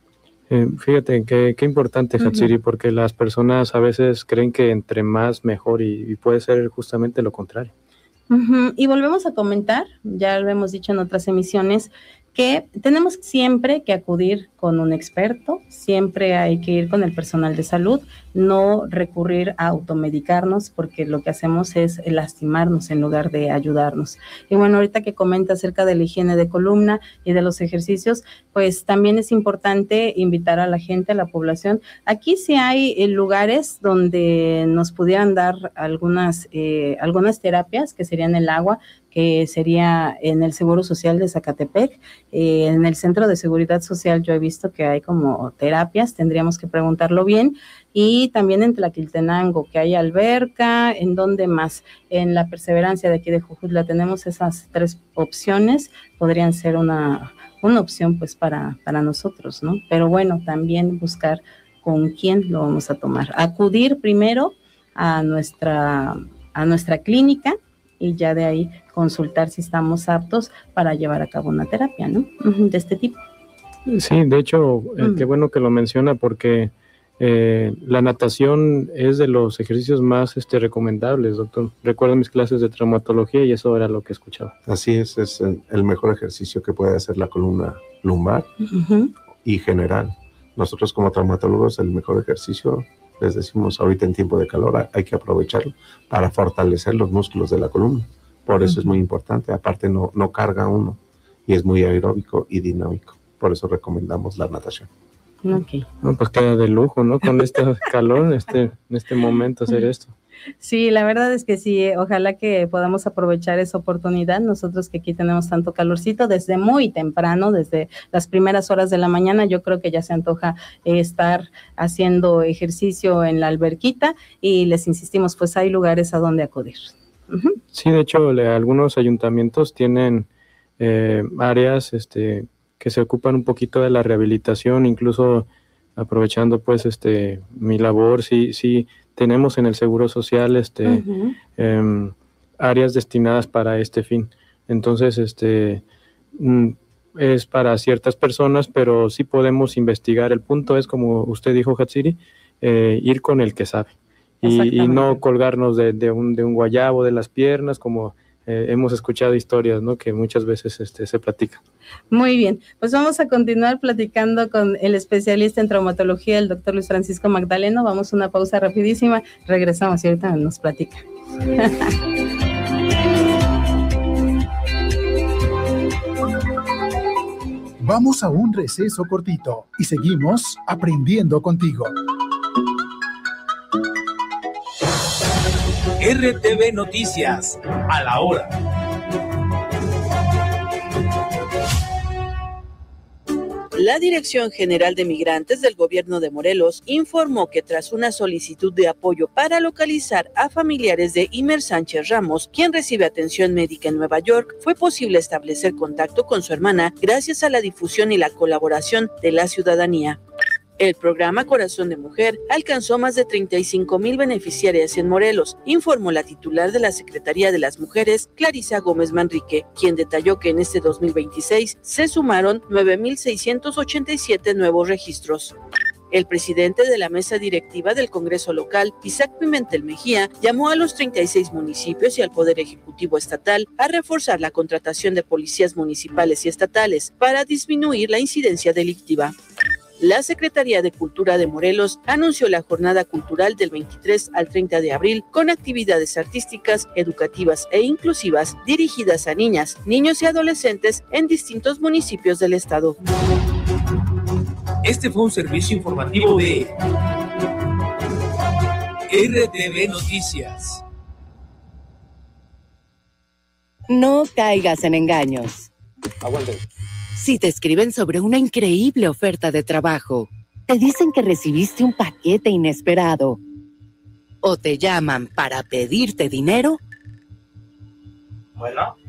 Eh, fíjate, qué, qué importante, Hatsiri, uh-huh. porque las personas a veces creen que entre más mejor y, y puede ser justamente lo contrario. Uh-huh. Y volvemos a comentar, ya lo hemos dicho en otras emisiones, que tenemos siempre que acudir con un experto, siempre hay que ir con el personal de salud, no recurrir a automedicarnos porque lo que hacemos es lastimarnos en lugar de ayudarnos. Y bueno, ahorita que comenta acerca de la higiene de columna y de los ejercicios, pues también es importante invitar a la gente, a la población. Aquí sí hay eh, lugares donde nos pudieran dar algunas, eh, algunas terapias que serían el agua, que sería en el Seguro Social de Zacatepec. Eh, en el Centro de Seguridad Social yo he visto que hay como terapias, tendríamos que preguntarlo bien, y también en Tlaquiltenango, que hay alberca, ¿en dónde más? En la Perseverancia de aquí de Jujutla tenemos esas tres opciones, podrían ser una, una opción pues para, para nosotros, ¿no? Pero bueno, también buscar con quién lo vamos a tomar. Acudir primero a nuestra, a nuestra clínica, y ya de ahí consultar si estamos aptos para llevar a cabo una terapia, ¿no? De este tipo. Sí, de hecho, eh, mm. qué bueno que lo menciona porque eh, la natación es de los ejercicios más este, recomendables, doctor. Recuerdo mis clases de traumatología y eso era lo que escuchaba. Así es, es el mejor ejercicio que puede hacer la columna lumbar uh-huh. y general. Nosotros como traumatólogos el mejor ejercicio, les decimos ahorita en tiempo de calor, hay que aprovecharlo para fortalecer los músculos de la columna. Por eso uh-huh. es muy importante. Aparte no, no carga uno y es muy aeróbico y dinámico. Por eso recomendamos la natación. Okay. No, pues queda de lujo, ¿no? Con este calor, este, en este momento hacer esto. Sí, la verdad es que sí, ojalá que podamos aprovechar esa oportunidad, nosotros que aquí tenemos tanto calorcito, desde muy temprano, desde las primeras horas de la mañana, yo creo que ya se antoja eh, estar haciendo ejercicio en la alberquita y les insistimos, pues hay lugares a donde acudir. Uh-huh. Sí, de hecho, le, algunos ayuntamientos tienen eh, áreas este, que se ocupan un poquito de la rehabilitación, incluso aprovechando pues este mi labor, sí, sí, tenemos en el Seguro Social este, Uh-huh. eh, áreas destinadas para este fin. Entonces, este mm, es para ciertas personas, pero sí podemos investigar. El punto es, como usted dijo, Hatsiri, eh, ir con el que sabe y, y no colgarnos de, de, un, de un guayabo de las piernas, como eh, hemos escuchado historias, ¿no?, que muchas veces este, se platican. Muy bien, pues vamos a continuar platicando con el especialista en traumatología, el doctor Luis Francisco Magdaleno. Vamos a una pausa rapidísima, regresamos y ahorita nos platica. Vamos a un receso cortito y seguimos aprendiendo contigo. R T V Noticias, a la hora. La Dirección General de Migrantes del Gobierno de Morelos informó que tras una solicitud de apoyo para localizar a familiares de Imer Sánchez Ramos, quien recibe atención médica en Nueva York, fue posible establecer contacto con su hermana gracias a la difusión y la colaboración de la ciudadanía. El programa Corazón de Mujer alcanzó más de treinta y cinco mil beneficiarias en Morelos, informó la titular de la Secretaría de las Mujeres, Clarisa Gómez Manrique, quien detalló que en este dos mil veintiséis se sumaron nueve mil seiscientos ochenta y siete nuevos registros. El presidente de la mesa directiva del Congreso local, Isaac Pimentel Mejía, llamó a los treinta y seis municipios y al Poder Ejecutivo Estatal a reforzar la contratación de policías municipales y estatales para disminuir la incidencia delictiva. La Secretaría de Cultura de Morelos anunció la jornada cultural del veintitrés al treinta de abril con actividades artísticas, educativas e inclusivas dirigidas a niñas, niños y adolescentes en distintos municipios del estado. Este fue un servicio informativo de R T V Noticias. No caigas en engaños. Aguante. Si te escriben sobre una increíble oferta de trabajo, te dicen que recibiste un paquete inesperado o te llaman para pedirte dinero, Bueno.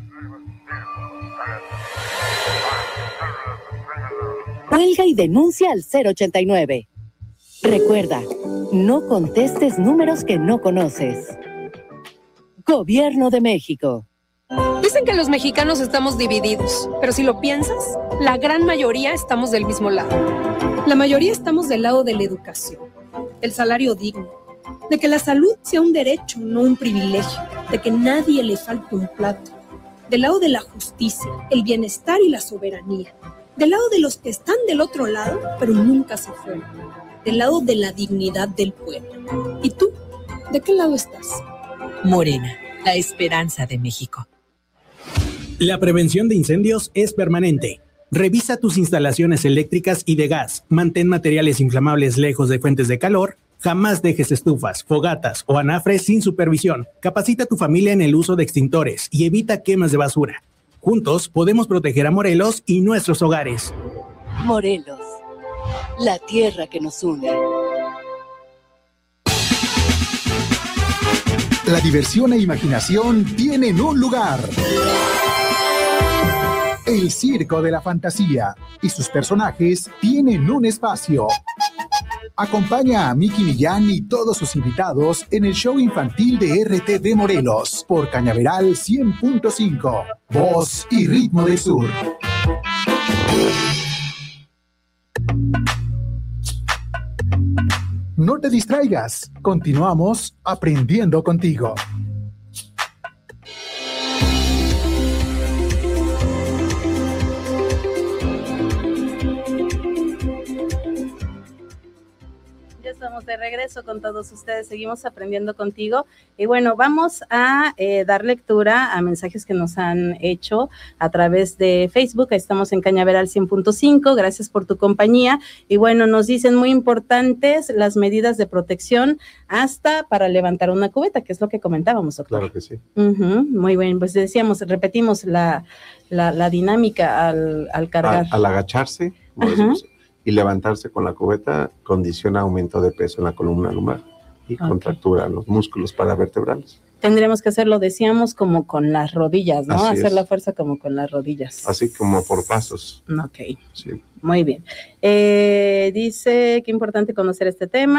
cuelga y denuncia al cero ochenta y nueve. Recuerda, no contestes números que no conoces. Gobierno de México. Dicen que los mexicanos estamos divididos, pero si lo piensas, la gran mayoría estamos del mismo lado. La mayoría estamos del lado de la educación, del salario digno, de que la salud sea un derecho, no un privilegio, de que nadie le falte un plato, del lado de la justicia, el bienestar y la soberanía, del lado de los que están del otro lado, pero nunca se fueron, del lado de la dignidad del pueblo. ¿Y tú? ¿De qué lado estás? Morena, la esperanza de México. La prevención de incendios es permanente. Revisa tus instalaciones eléctricas y de gas. Mantén materiales inflamables lejos de fuentes de calor. Jamás dejes estufas, fogatas o anafres sin supervisión. Capacita a tu familia en el uso de extintores y evita quemas de basura. Juntos podemos proteger a Morelos y nuestros hogares. Morelos, la tierra que nos une. La diversión e imaginación tienen un lugar. El Circo de la Fantasía y sus personajes tienen un espacio. Acompaña a Miki Millán y todos sus invitados en el show infantil de R T V Morelos por Cañaveral cien punto cinco. Voz y ritmo del sur. No te distraigas. Continuamos aprendiendo contigo. Estamos de regreso con todos ustedes, seguimos aprendiendo contigo y bueno, vamos a eh, dar lectura a mensajes que nos han hecho a través de Facebook. Estamos en Cañaveral cien punto cinco, gracias por tu compañía y bueno, nos dicen muy importantes las medidas de protección hasta para levantar una cubeta, que es lo que comentábamos, doctor. Claro que sí. Uh-huh, muy bien, pues decíamos, repetimos la, la, la dinámica al, al cargar. Al, al agacharse, como decimos, y levantarse con la cubeta condiciona aumento de peso en la columna lumbar y okay. contractura los músculos paravertebrales. Tendríamos que hacerlo, decíamos, como con las rodillas, ¿no? Así Hacer es. la fuerza como con las rodillas. Así como por pasos. Ok. Sí. Muy bien. Eh, dice, qué importante conocer este tema.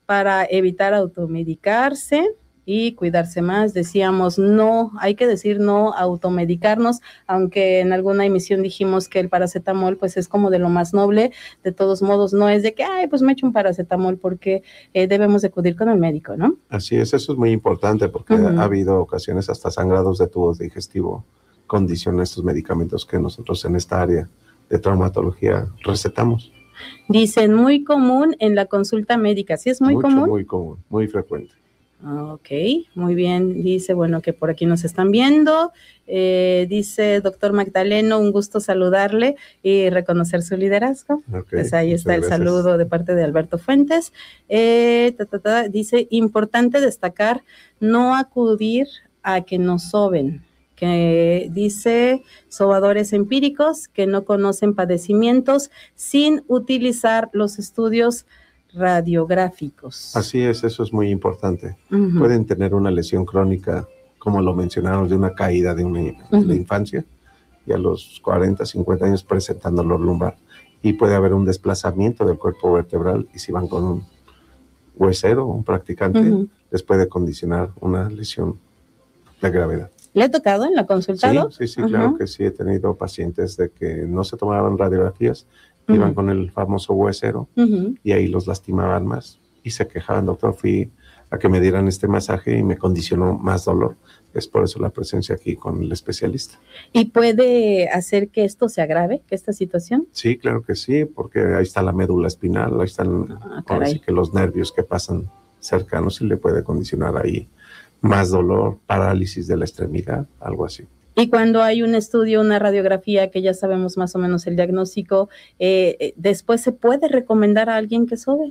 para evitar automedicarse y cuidarse más. Decíamos, no, hay que decir no a automedicarnos, aunque en alguna emisión dijimos que el paracetamol pues es como de lo más noble. De todos modos, no es de que, ay, pues me echo un paracetamol, porque eh, debemos de acudir con el médico, ¿no? Así es, eso es muy importante, porque uh-huh. ha habido ocasiones hasta sangrados de tubos digestivos, condicionan estos medicamentos que nosotros en esta área de traumatología recetamos. Dicen, muy común en la consulta médica, ¿sí es muy Mucho, común? Muy común, muy frecuente. Ok, muy bien. Dice, bueno, que por aquí nos están viendo. Eh, dice, doctor Magdaleno, un gusto saludarle y reconocer su liderazgo. Okay, pues ahí está el gracias. Saludo de parte de Alberto Fuentes. Eh, ta, ta, ta, dice, importante destacar, no acudir a que nos soben. Que dice, sobadores empíricos que no conocen padecimientos sin utilizar los estudios radiográficos. Así es, eso es muy importante. Uh-huh. Pueden tener una lesión crónica, como lo mencionaron, de una caída de una uh-huh. de infancia, y a los cuarenta, cincuenta años presentando dolor lumbar. Y puede haber un desplazamiento del cuerpo vertebral, y si van con un huesero, un practicante, uh-huh. les puede condicionar una lesión de gravedad. ¿Le ha tocado en la consulta? Sí, sí, sí, uh-huh. claro que sí. He tenido pacientes de que no se tomaban radiografías, uh-huh. iban con el famoso huesero uh-huh. y ahí los lastimaban más y se quejaban, doctor, fui a que me dieran este masaje y me condicionó más dolor. Es por eso la presencia aquí con el especialista. ¿Y puede hacer que esto se agrave, que esta situación? Sí, claro que sí, porque ahí está la médula espinal, ahí están ah, ahora sí que los nervios que pasan cercanos y le puede condicionar ahí más dolor, parálisis de la extremidad, algo así. Y cuando hay un estudio, una radiografía, que ya sabemos más o menos el diagnóstico, eh, ¿después se puede recomendar a alguien que sobe?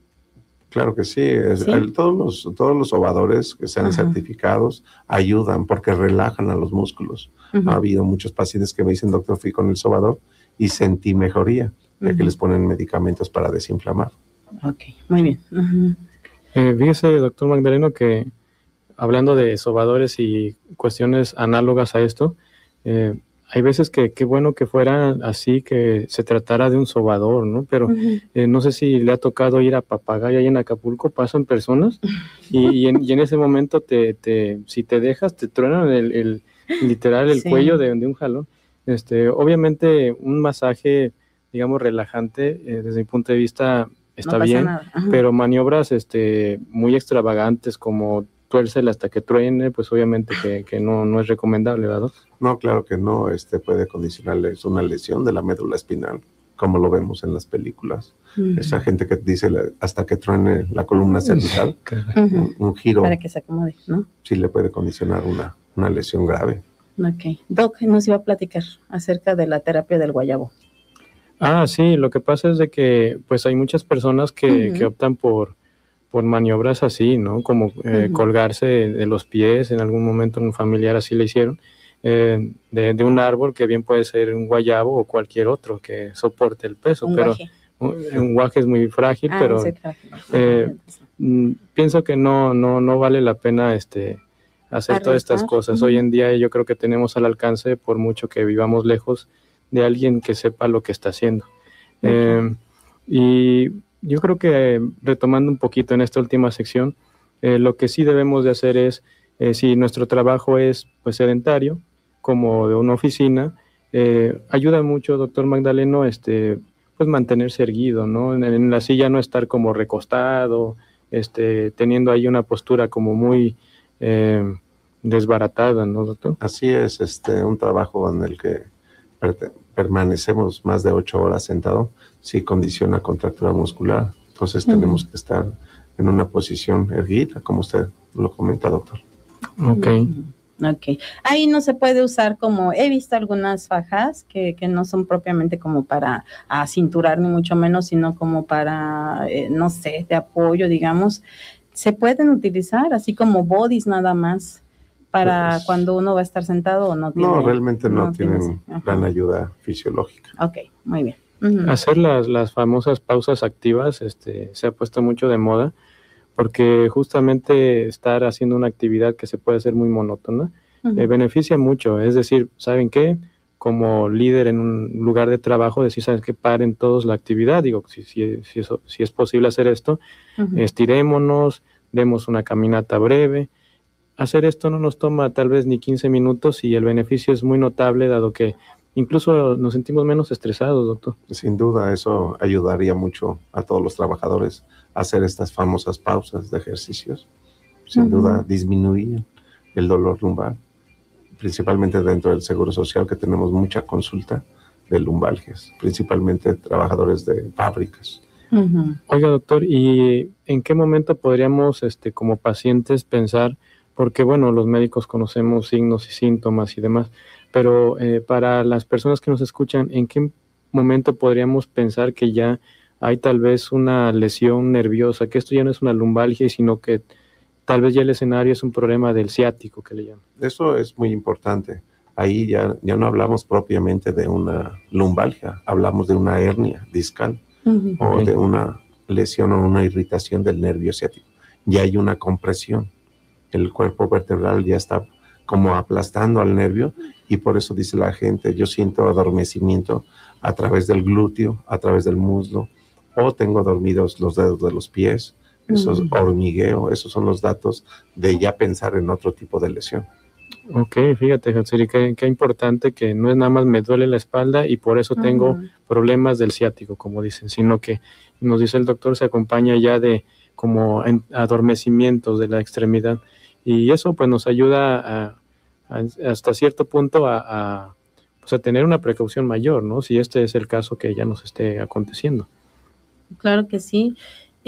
Claro que sí. Es, ¿sí? El, todos, los, todos los sobadores que sean Ajá. certificados ayudan porque relajan a los músculos. Uh-huh. Ha habido muchos pacientes que me dicen, doctor, fui con el sobador y sentí mejoría, ya uh-huh. que les ponen medicamentos para desinflamar. Ok, muy bien. Uh-huh. Eh, fíjese, doctor Magdaleno, que hablando de sobadores y cuestiones análogas a esto, eh, hay veces que qué bueno que fuera así, que se tratara de un sobador, ¿no? Pero uh-huh. eh, no sé si le ha tocado ir a Papagayo, ahí en Acapulco, pasan personas y, y, en, y en ese momento, te, te, si te dejas, te truenan el, el literal el sí. cuello de, de un jalón. Este, obviamente un masaje, digamos, relajante, eh, desde mi punto de vista está no bien, pero maniobras este, muy extravagantes como tuércela hasta que truene, pues obviamente que, que no, no es recomendable, ¿verdad? No, claro que no, este puede condicionarle, es una lesión de la médula espinal, como lo vemos en las películas. Uh-huh. Esa gente que dice la, hasta que truene la columna cervical, uh-huh. un, un giro. Para que se acomode, ¿no? Sí le puede condicionar una, una lesión grave. Ok. Doc, nos iba a platicar acerca de la terapia del guayabo. Ah, sí, lo que pasa es de que pues hay muchas personas que, uh-huh. que optan por por maniobras así, ¿no? Como eh, uh-huh. colgarse de, de los pies, en algún momento un familiar así le hicieron, eh, de, de un árbol que bien puede ser un guayabo o cualquier otro que soporte el peso, un pero guaje. Un, un guaje es muy frágil, ah, pero frágil. Eh, mm, pienso que no, no, no vale la pena este, hacer Arrastar. todas estas cosas. Uh-huh. Hoy en día yo creo que tenemos al alcance, por mucho que vivamos lejos, de alguien que sepa lo que está haciendo. Uh-huh. Eh, y yo creo que retomando un poquito en esta última sección, eh, lo que sí debemos de hacer es, eh, si nuestro trabajo es pues sedentario, como de una oficina, eh, ayuda mucho, doctor Magdaleno, este, pues mantenerse erguido, ¿no? En, en la silla no estar como recostado, este, teniendo ahí una postura como muy eh, desbaratada, ¿no, doctor? Así es, este, un trabajo en el que permanecemos más de ocho horas sentado, sí condiciona contractura muscular. Entonces uh-huh. tenemos que estar en una posición erguida, como usted lo comenta, doctor. Ok. Ok. Ahí no se puede usar como, he visto algunas fajas que, que no son propiamente como para a cinturar, ni mucho menos, sino como para, eh, no sé, de apoyo, digamos. Se pueden utilizar así como bodies nada más, para pues, cuando uno va a estar sentado o no tiene. No, realmente no, no tienen tiene gran ayuda fisiológica. Ok, muy bien. Uh-huh. Hacer las, las famosas pausas activas este, se ha puesto mucho de moda, porque justamente estar haciendo una actividad que se puede hacer muy monótona, uh-huh. eh, beneficia mucho. Es decir, ¿saben qué? como líder en un lugar de trabajo, decir, sabes que paren todos la actividad, digo, si, si, si, eso, si es posible hacer esto, uh-huh. estirémonos, demos una caminata breve. Hacer esto no nos toma tal vez ni quince minutos y el beneficio es muy notable, dado que incluso nos sentimos menos estresados, doctor. Sin duda, eso ayudaría mucho a todos los trabajadores a hacer estas famosas pausas de ejercicios. Sin uh-huh. duda, disminuir el dolor lumbar, principalmente dentro del Seguro Social, que tenemos mucha consulta de lumbalgias, principalmente trabajadores de fábricas. Uh-huh. Oiga, doctor, ¿y en qué momento podríamos, este, como pacientes, pensar, porque bueno, los médicos conocemos signos y síntomas y demás, pero eh, para las personas que nos escuchan, ¿en qué momento podríamos pensar que ya hay tal vez una lesión nerviosa, que esto ya no es una lumbalgia, sino que tal vez ya el escenario es un problema del ciático, que le llaman? Eso es muy importante. Ahí ya, ya no hablamos propiamente de una lumbalgia, hablamos de una hernia discal uh-huh. o de una lesión o una irritación del nervio ciático. Ya hay una compresión. El cuerpo vertebral ya está como aplastando al nervio y por eso dice la gente, yo siento adormecimiento a través del glúteo, a través del muslo, o tengo dormidos los dedos de los pies, eso es hormigueo, esos son los datos de ya pensar en otro tipo de lesión. Ok, fíjate, Hatsiri, qué, qué importante que no es nada más me duele la espalda y por eso tengo uh-huh. problemas del ciático, como dicen, sino que nos dice el doctor, se acompaña ya de como en, adormecimientos de la extremidad. Y eso pues nos ayuda a, a, hasta cierto punto a, a, pues, a tener una precaución mayor, ¿no? Si este es el caso que ya nos esté aconteciendo. Claro que sí.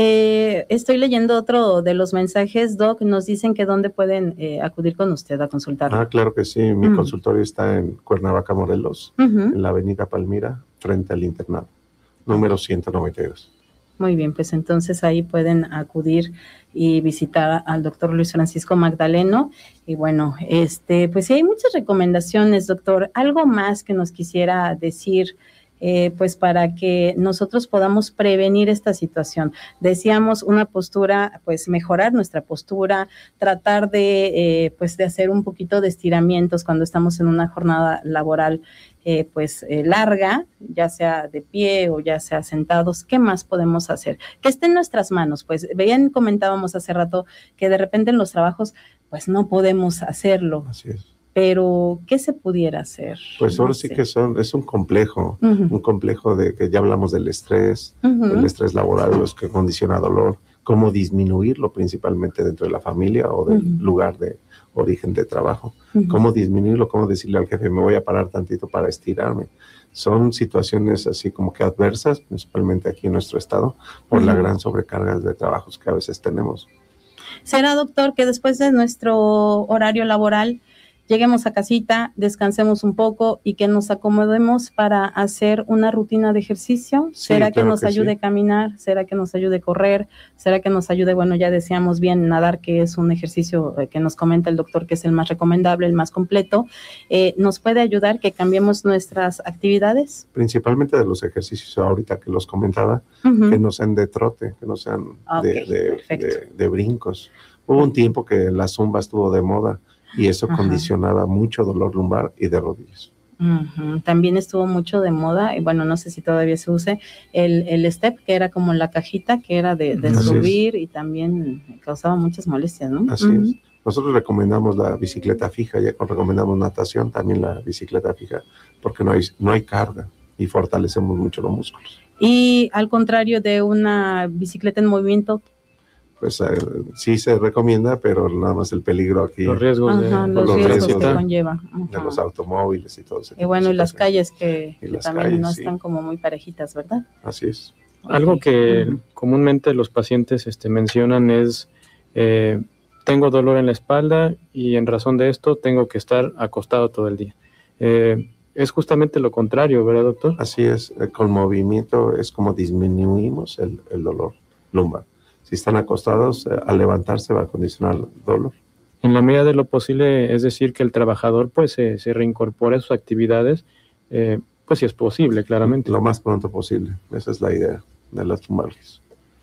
Eh, estoy leyendo otro de los mensajes, Doc, nos dicen que dónde pueden eh, acudir con usted a consultar. Ah, claro que sí, mi uh-huh. consultorio está en Cuernavaca, Morelos, uh-huh. en la avenida Palmira, frente al internado, número ciento noventa y dos. Muy bien, pues entonces ahí pueden acudir y visitar al doctor Luis Francisco Magdaleno. Y bueno, este, pues sí hay muchas recomendaciones, doctor. Algo más que nos quisiera decir, eh, pues para que nosotros podamos prevenir esta situación. Decíamos una postura, pues mejorar nuestra postura, tratar de, eh, pues de hacer un poquito de estiramientos cuando estamos en una jornada laboral Eh, pues eh, larga, ya sea de pie o ya sea sentados. ¿Qué más podemos hacer? Que esté en nuestras manos. Pues bien comentábamos hace rato que de repente en los trabajos pues no podemos hacerlo. Así es. Pero ¿qué se pudiera hacer? Pues ahora no sí sé. que son, es un complejo, uh-huh. un complejo de que ya hablamos del estrés, uh-huh. el estrés laboral, los que condiciona dolor, cómo disminuirlo principalmente dentro de la familia o del uh-huh. lugar de origen de trabajo, uh-huh. cómo disminuirlo, cómo decirle al jefe, me voy a parar tantito para estirarme. Son situaciones así como que adversas, principalmente aquí en nuestro estado, por uh-huh. la gran sobrecarga de trabajos que a veces tenemos. ¿Será, doctor, que después de nuestro horario laboral lleguemos a casita, descansemos un poco y que nos acomodemos para hacer una rutina de ejercicio? Sí, ¿Será claro que nos que ayude sí. a caminar? ¿Será que nos ayude a correr? ¿Será que nos ayude, bueno, ya decíamos bien, nadar, que es un ejercicio que nos comenta el doctor que es el más recomendable, el más completo? Eh, ¿Nos puede ayudar que cambiemos nuestras actividades? Principalmente de los ejercicios ahorita que los comentaba, uh-huh. que no sean de trote, que no sean okay, de, de, de, de brincos. Hubo un tiempo que la zumba estuvo de moda, y eso Ajá. condicionaba mucho dolor lumbar y de rodillas. Uh-huh. También estuvo mucho de moda, y bueno, no sé si todavía se use, el, el step, que era como la cajita, que era de, de subir es. Y también causaba muchas molestias, ¿no? Así uh-huh. es. Nosotros recomendamos la bicicleta fija, ya recomendamos natación, también la bicicleta fija, porque no hay, no hay carga y fortalecemos mucho los músculos. Y al contrario de una bicicleta en movimiento, pues eh, sí se recomienda, pero nada más el peligro aquí. Los riesgos, de, Ajá, los los riesgos, riesgos que de, conlleva. De los automóviles y todo eso. Y bueno, y las calles que, que las también calles, no sí. están como muy parejitas, ¿verdad? Así es. Algo que uh-huh. comúnmente los pacientes este, mencionan es, eh, tengo dolor en la espalda y en razón de esto tengo que estar acostado todo el día. Eh, es justamente lo contrario, ¿verdad, doctor? Así es, eh, con movimiento es como disminuimos el, el dolor lumbar. Si están acostados, eh, al levantarse va a condicionar el dolor. En la medida de lo posible, es decir, que el trabajador pues se, se reincorpore a sus actividades, eh, pues si es posible, claramente. Lo más pronto posible, esa es la idea de las lumbalgias.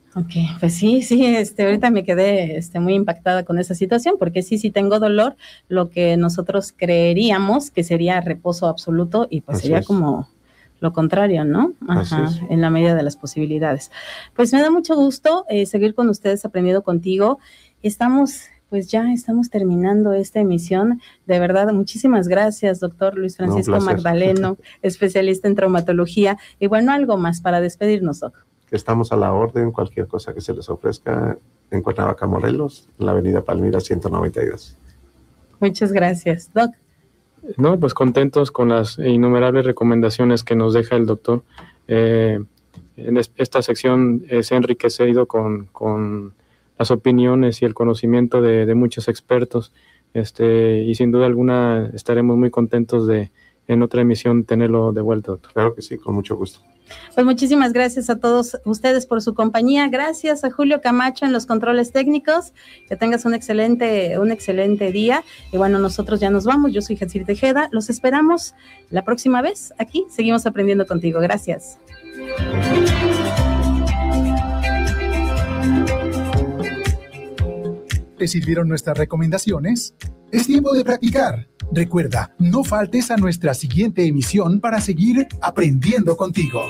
Ok, pues sí, sí, este, ahorita me quedé este, muy impactada con esa situación, porque sí, sí tengo dolor, lo que nosotros creeríamos que sería reposo absoluto, y pues Así sería es. como lo contrario, ¿no? Ajá, Así es. en la medida de las posibilidades. Pues me da mucho gusto eh, seguir con ustedes, aprendiendo contigo. Estamos, pues ya estamos terminando esta emisión. De verdad, muchísimas gracias, doctor Luis Francisco No, un placer. Magdaleno, especialista en traumatología. Y bueno, algo más para despedirnos, doc. Que estamos a la orden, cualquier cosa que se les ofrezca en Cuernavaca, Morelos, en la avenida Palmira ciento noventa y dos. Muchas gracias, doc. No, pues contentos con las innumerables recomendaciones que nos deja el doctor. Eh, en es, esta sección eh, se ha enriquecido con, con las opiniones y el conocimiento de, de muchos expertos, este, y sin duda alguna estaremos muy contentos de en otra emisión tenerlo de vuelta, doctor. Claro que sí, con mucho gusto. Pues muchísimas gracias a todos ustedes por su compañía. Gracias a Julio Camacho en los controles técnicos. Que tengas un excelente, un excelente día. Y bueno, nosotros ya nos vamos. Yo soy Hatsiri Tejeda. Los esperamos la próxima vez aquí. Seguimos aprendiendo contigo. Gracias. ¿Te sirvieron nuestras recomendaciones? Es tiempo de practicar. Recuerda, no faltes a nuestra siguiente emisión para seguir aprendiendo contigo.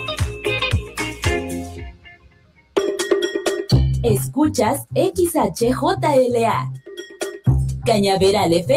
Escuchas X H J L A Cañaveral F M.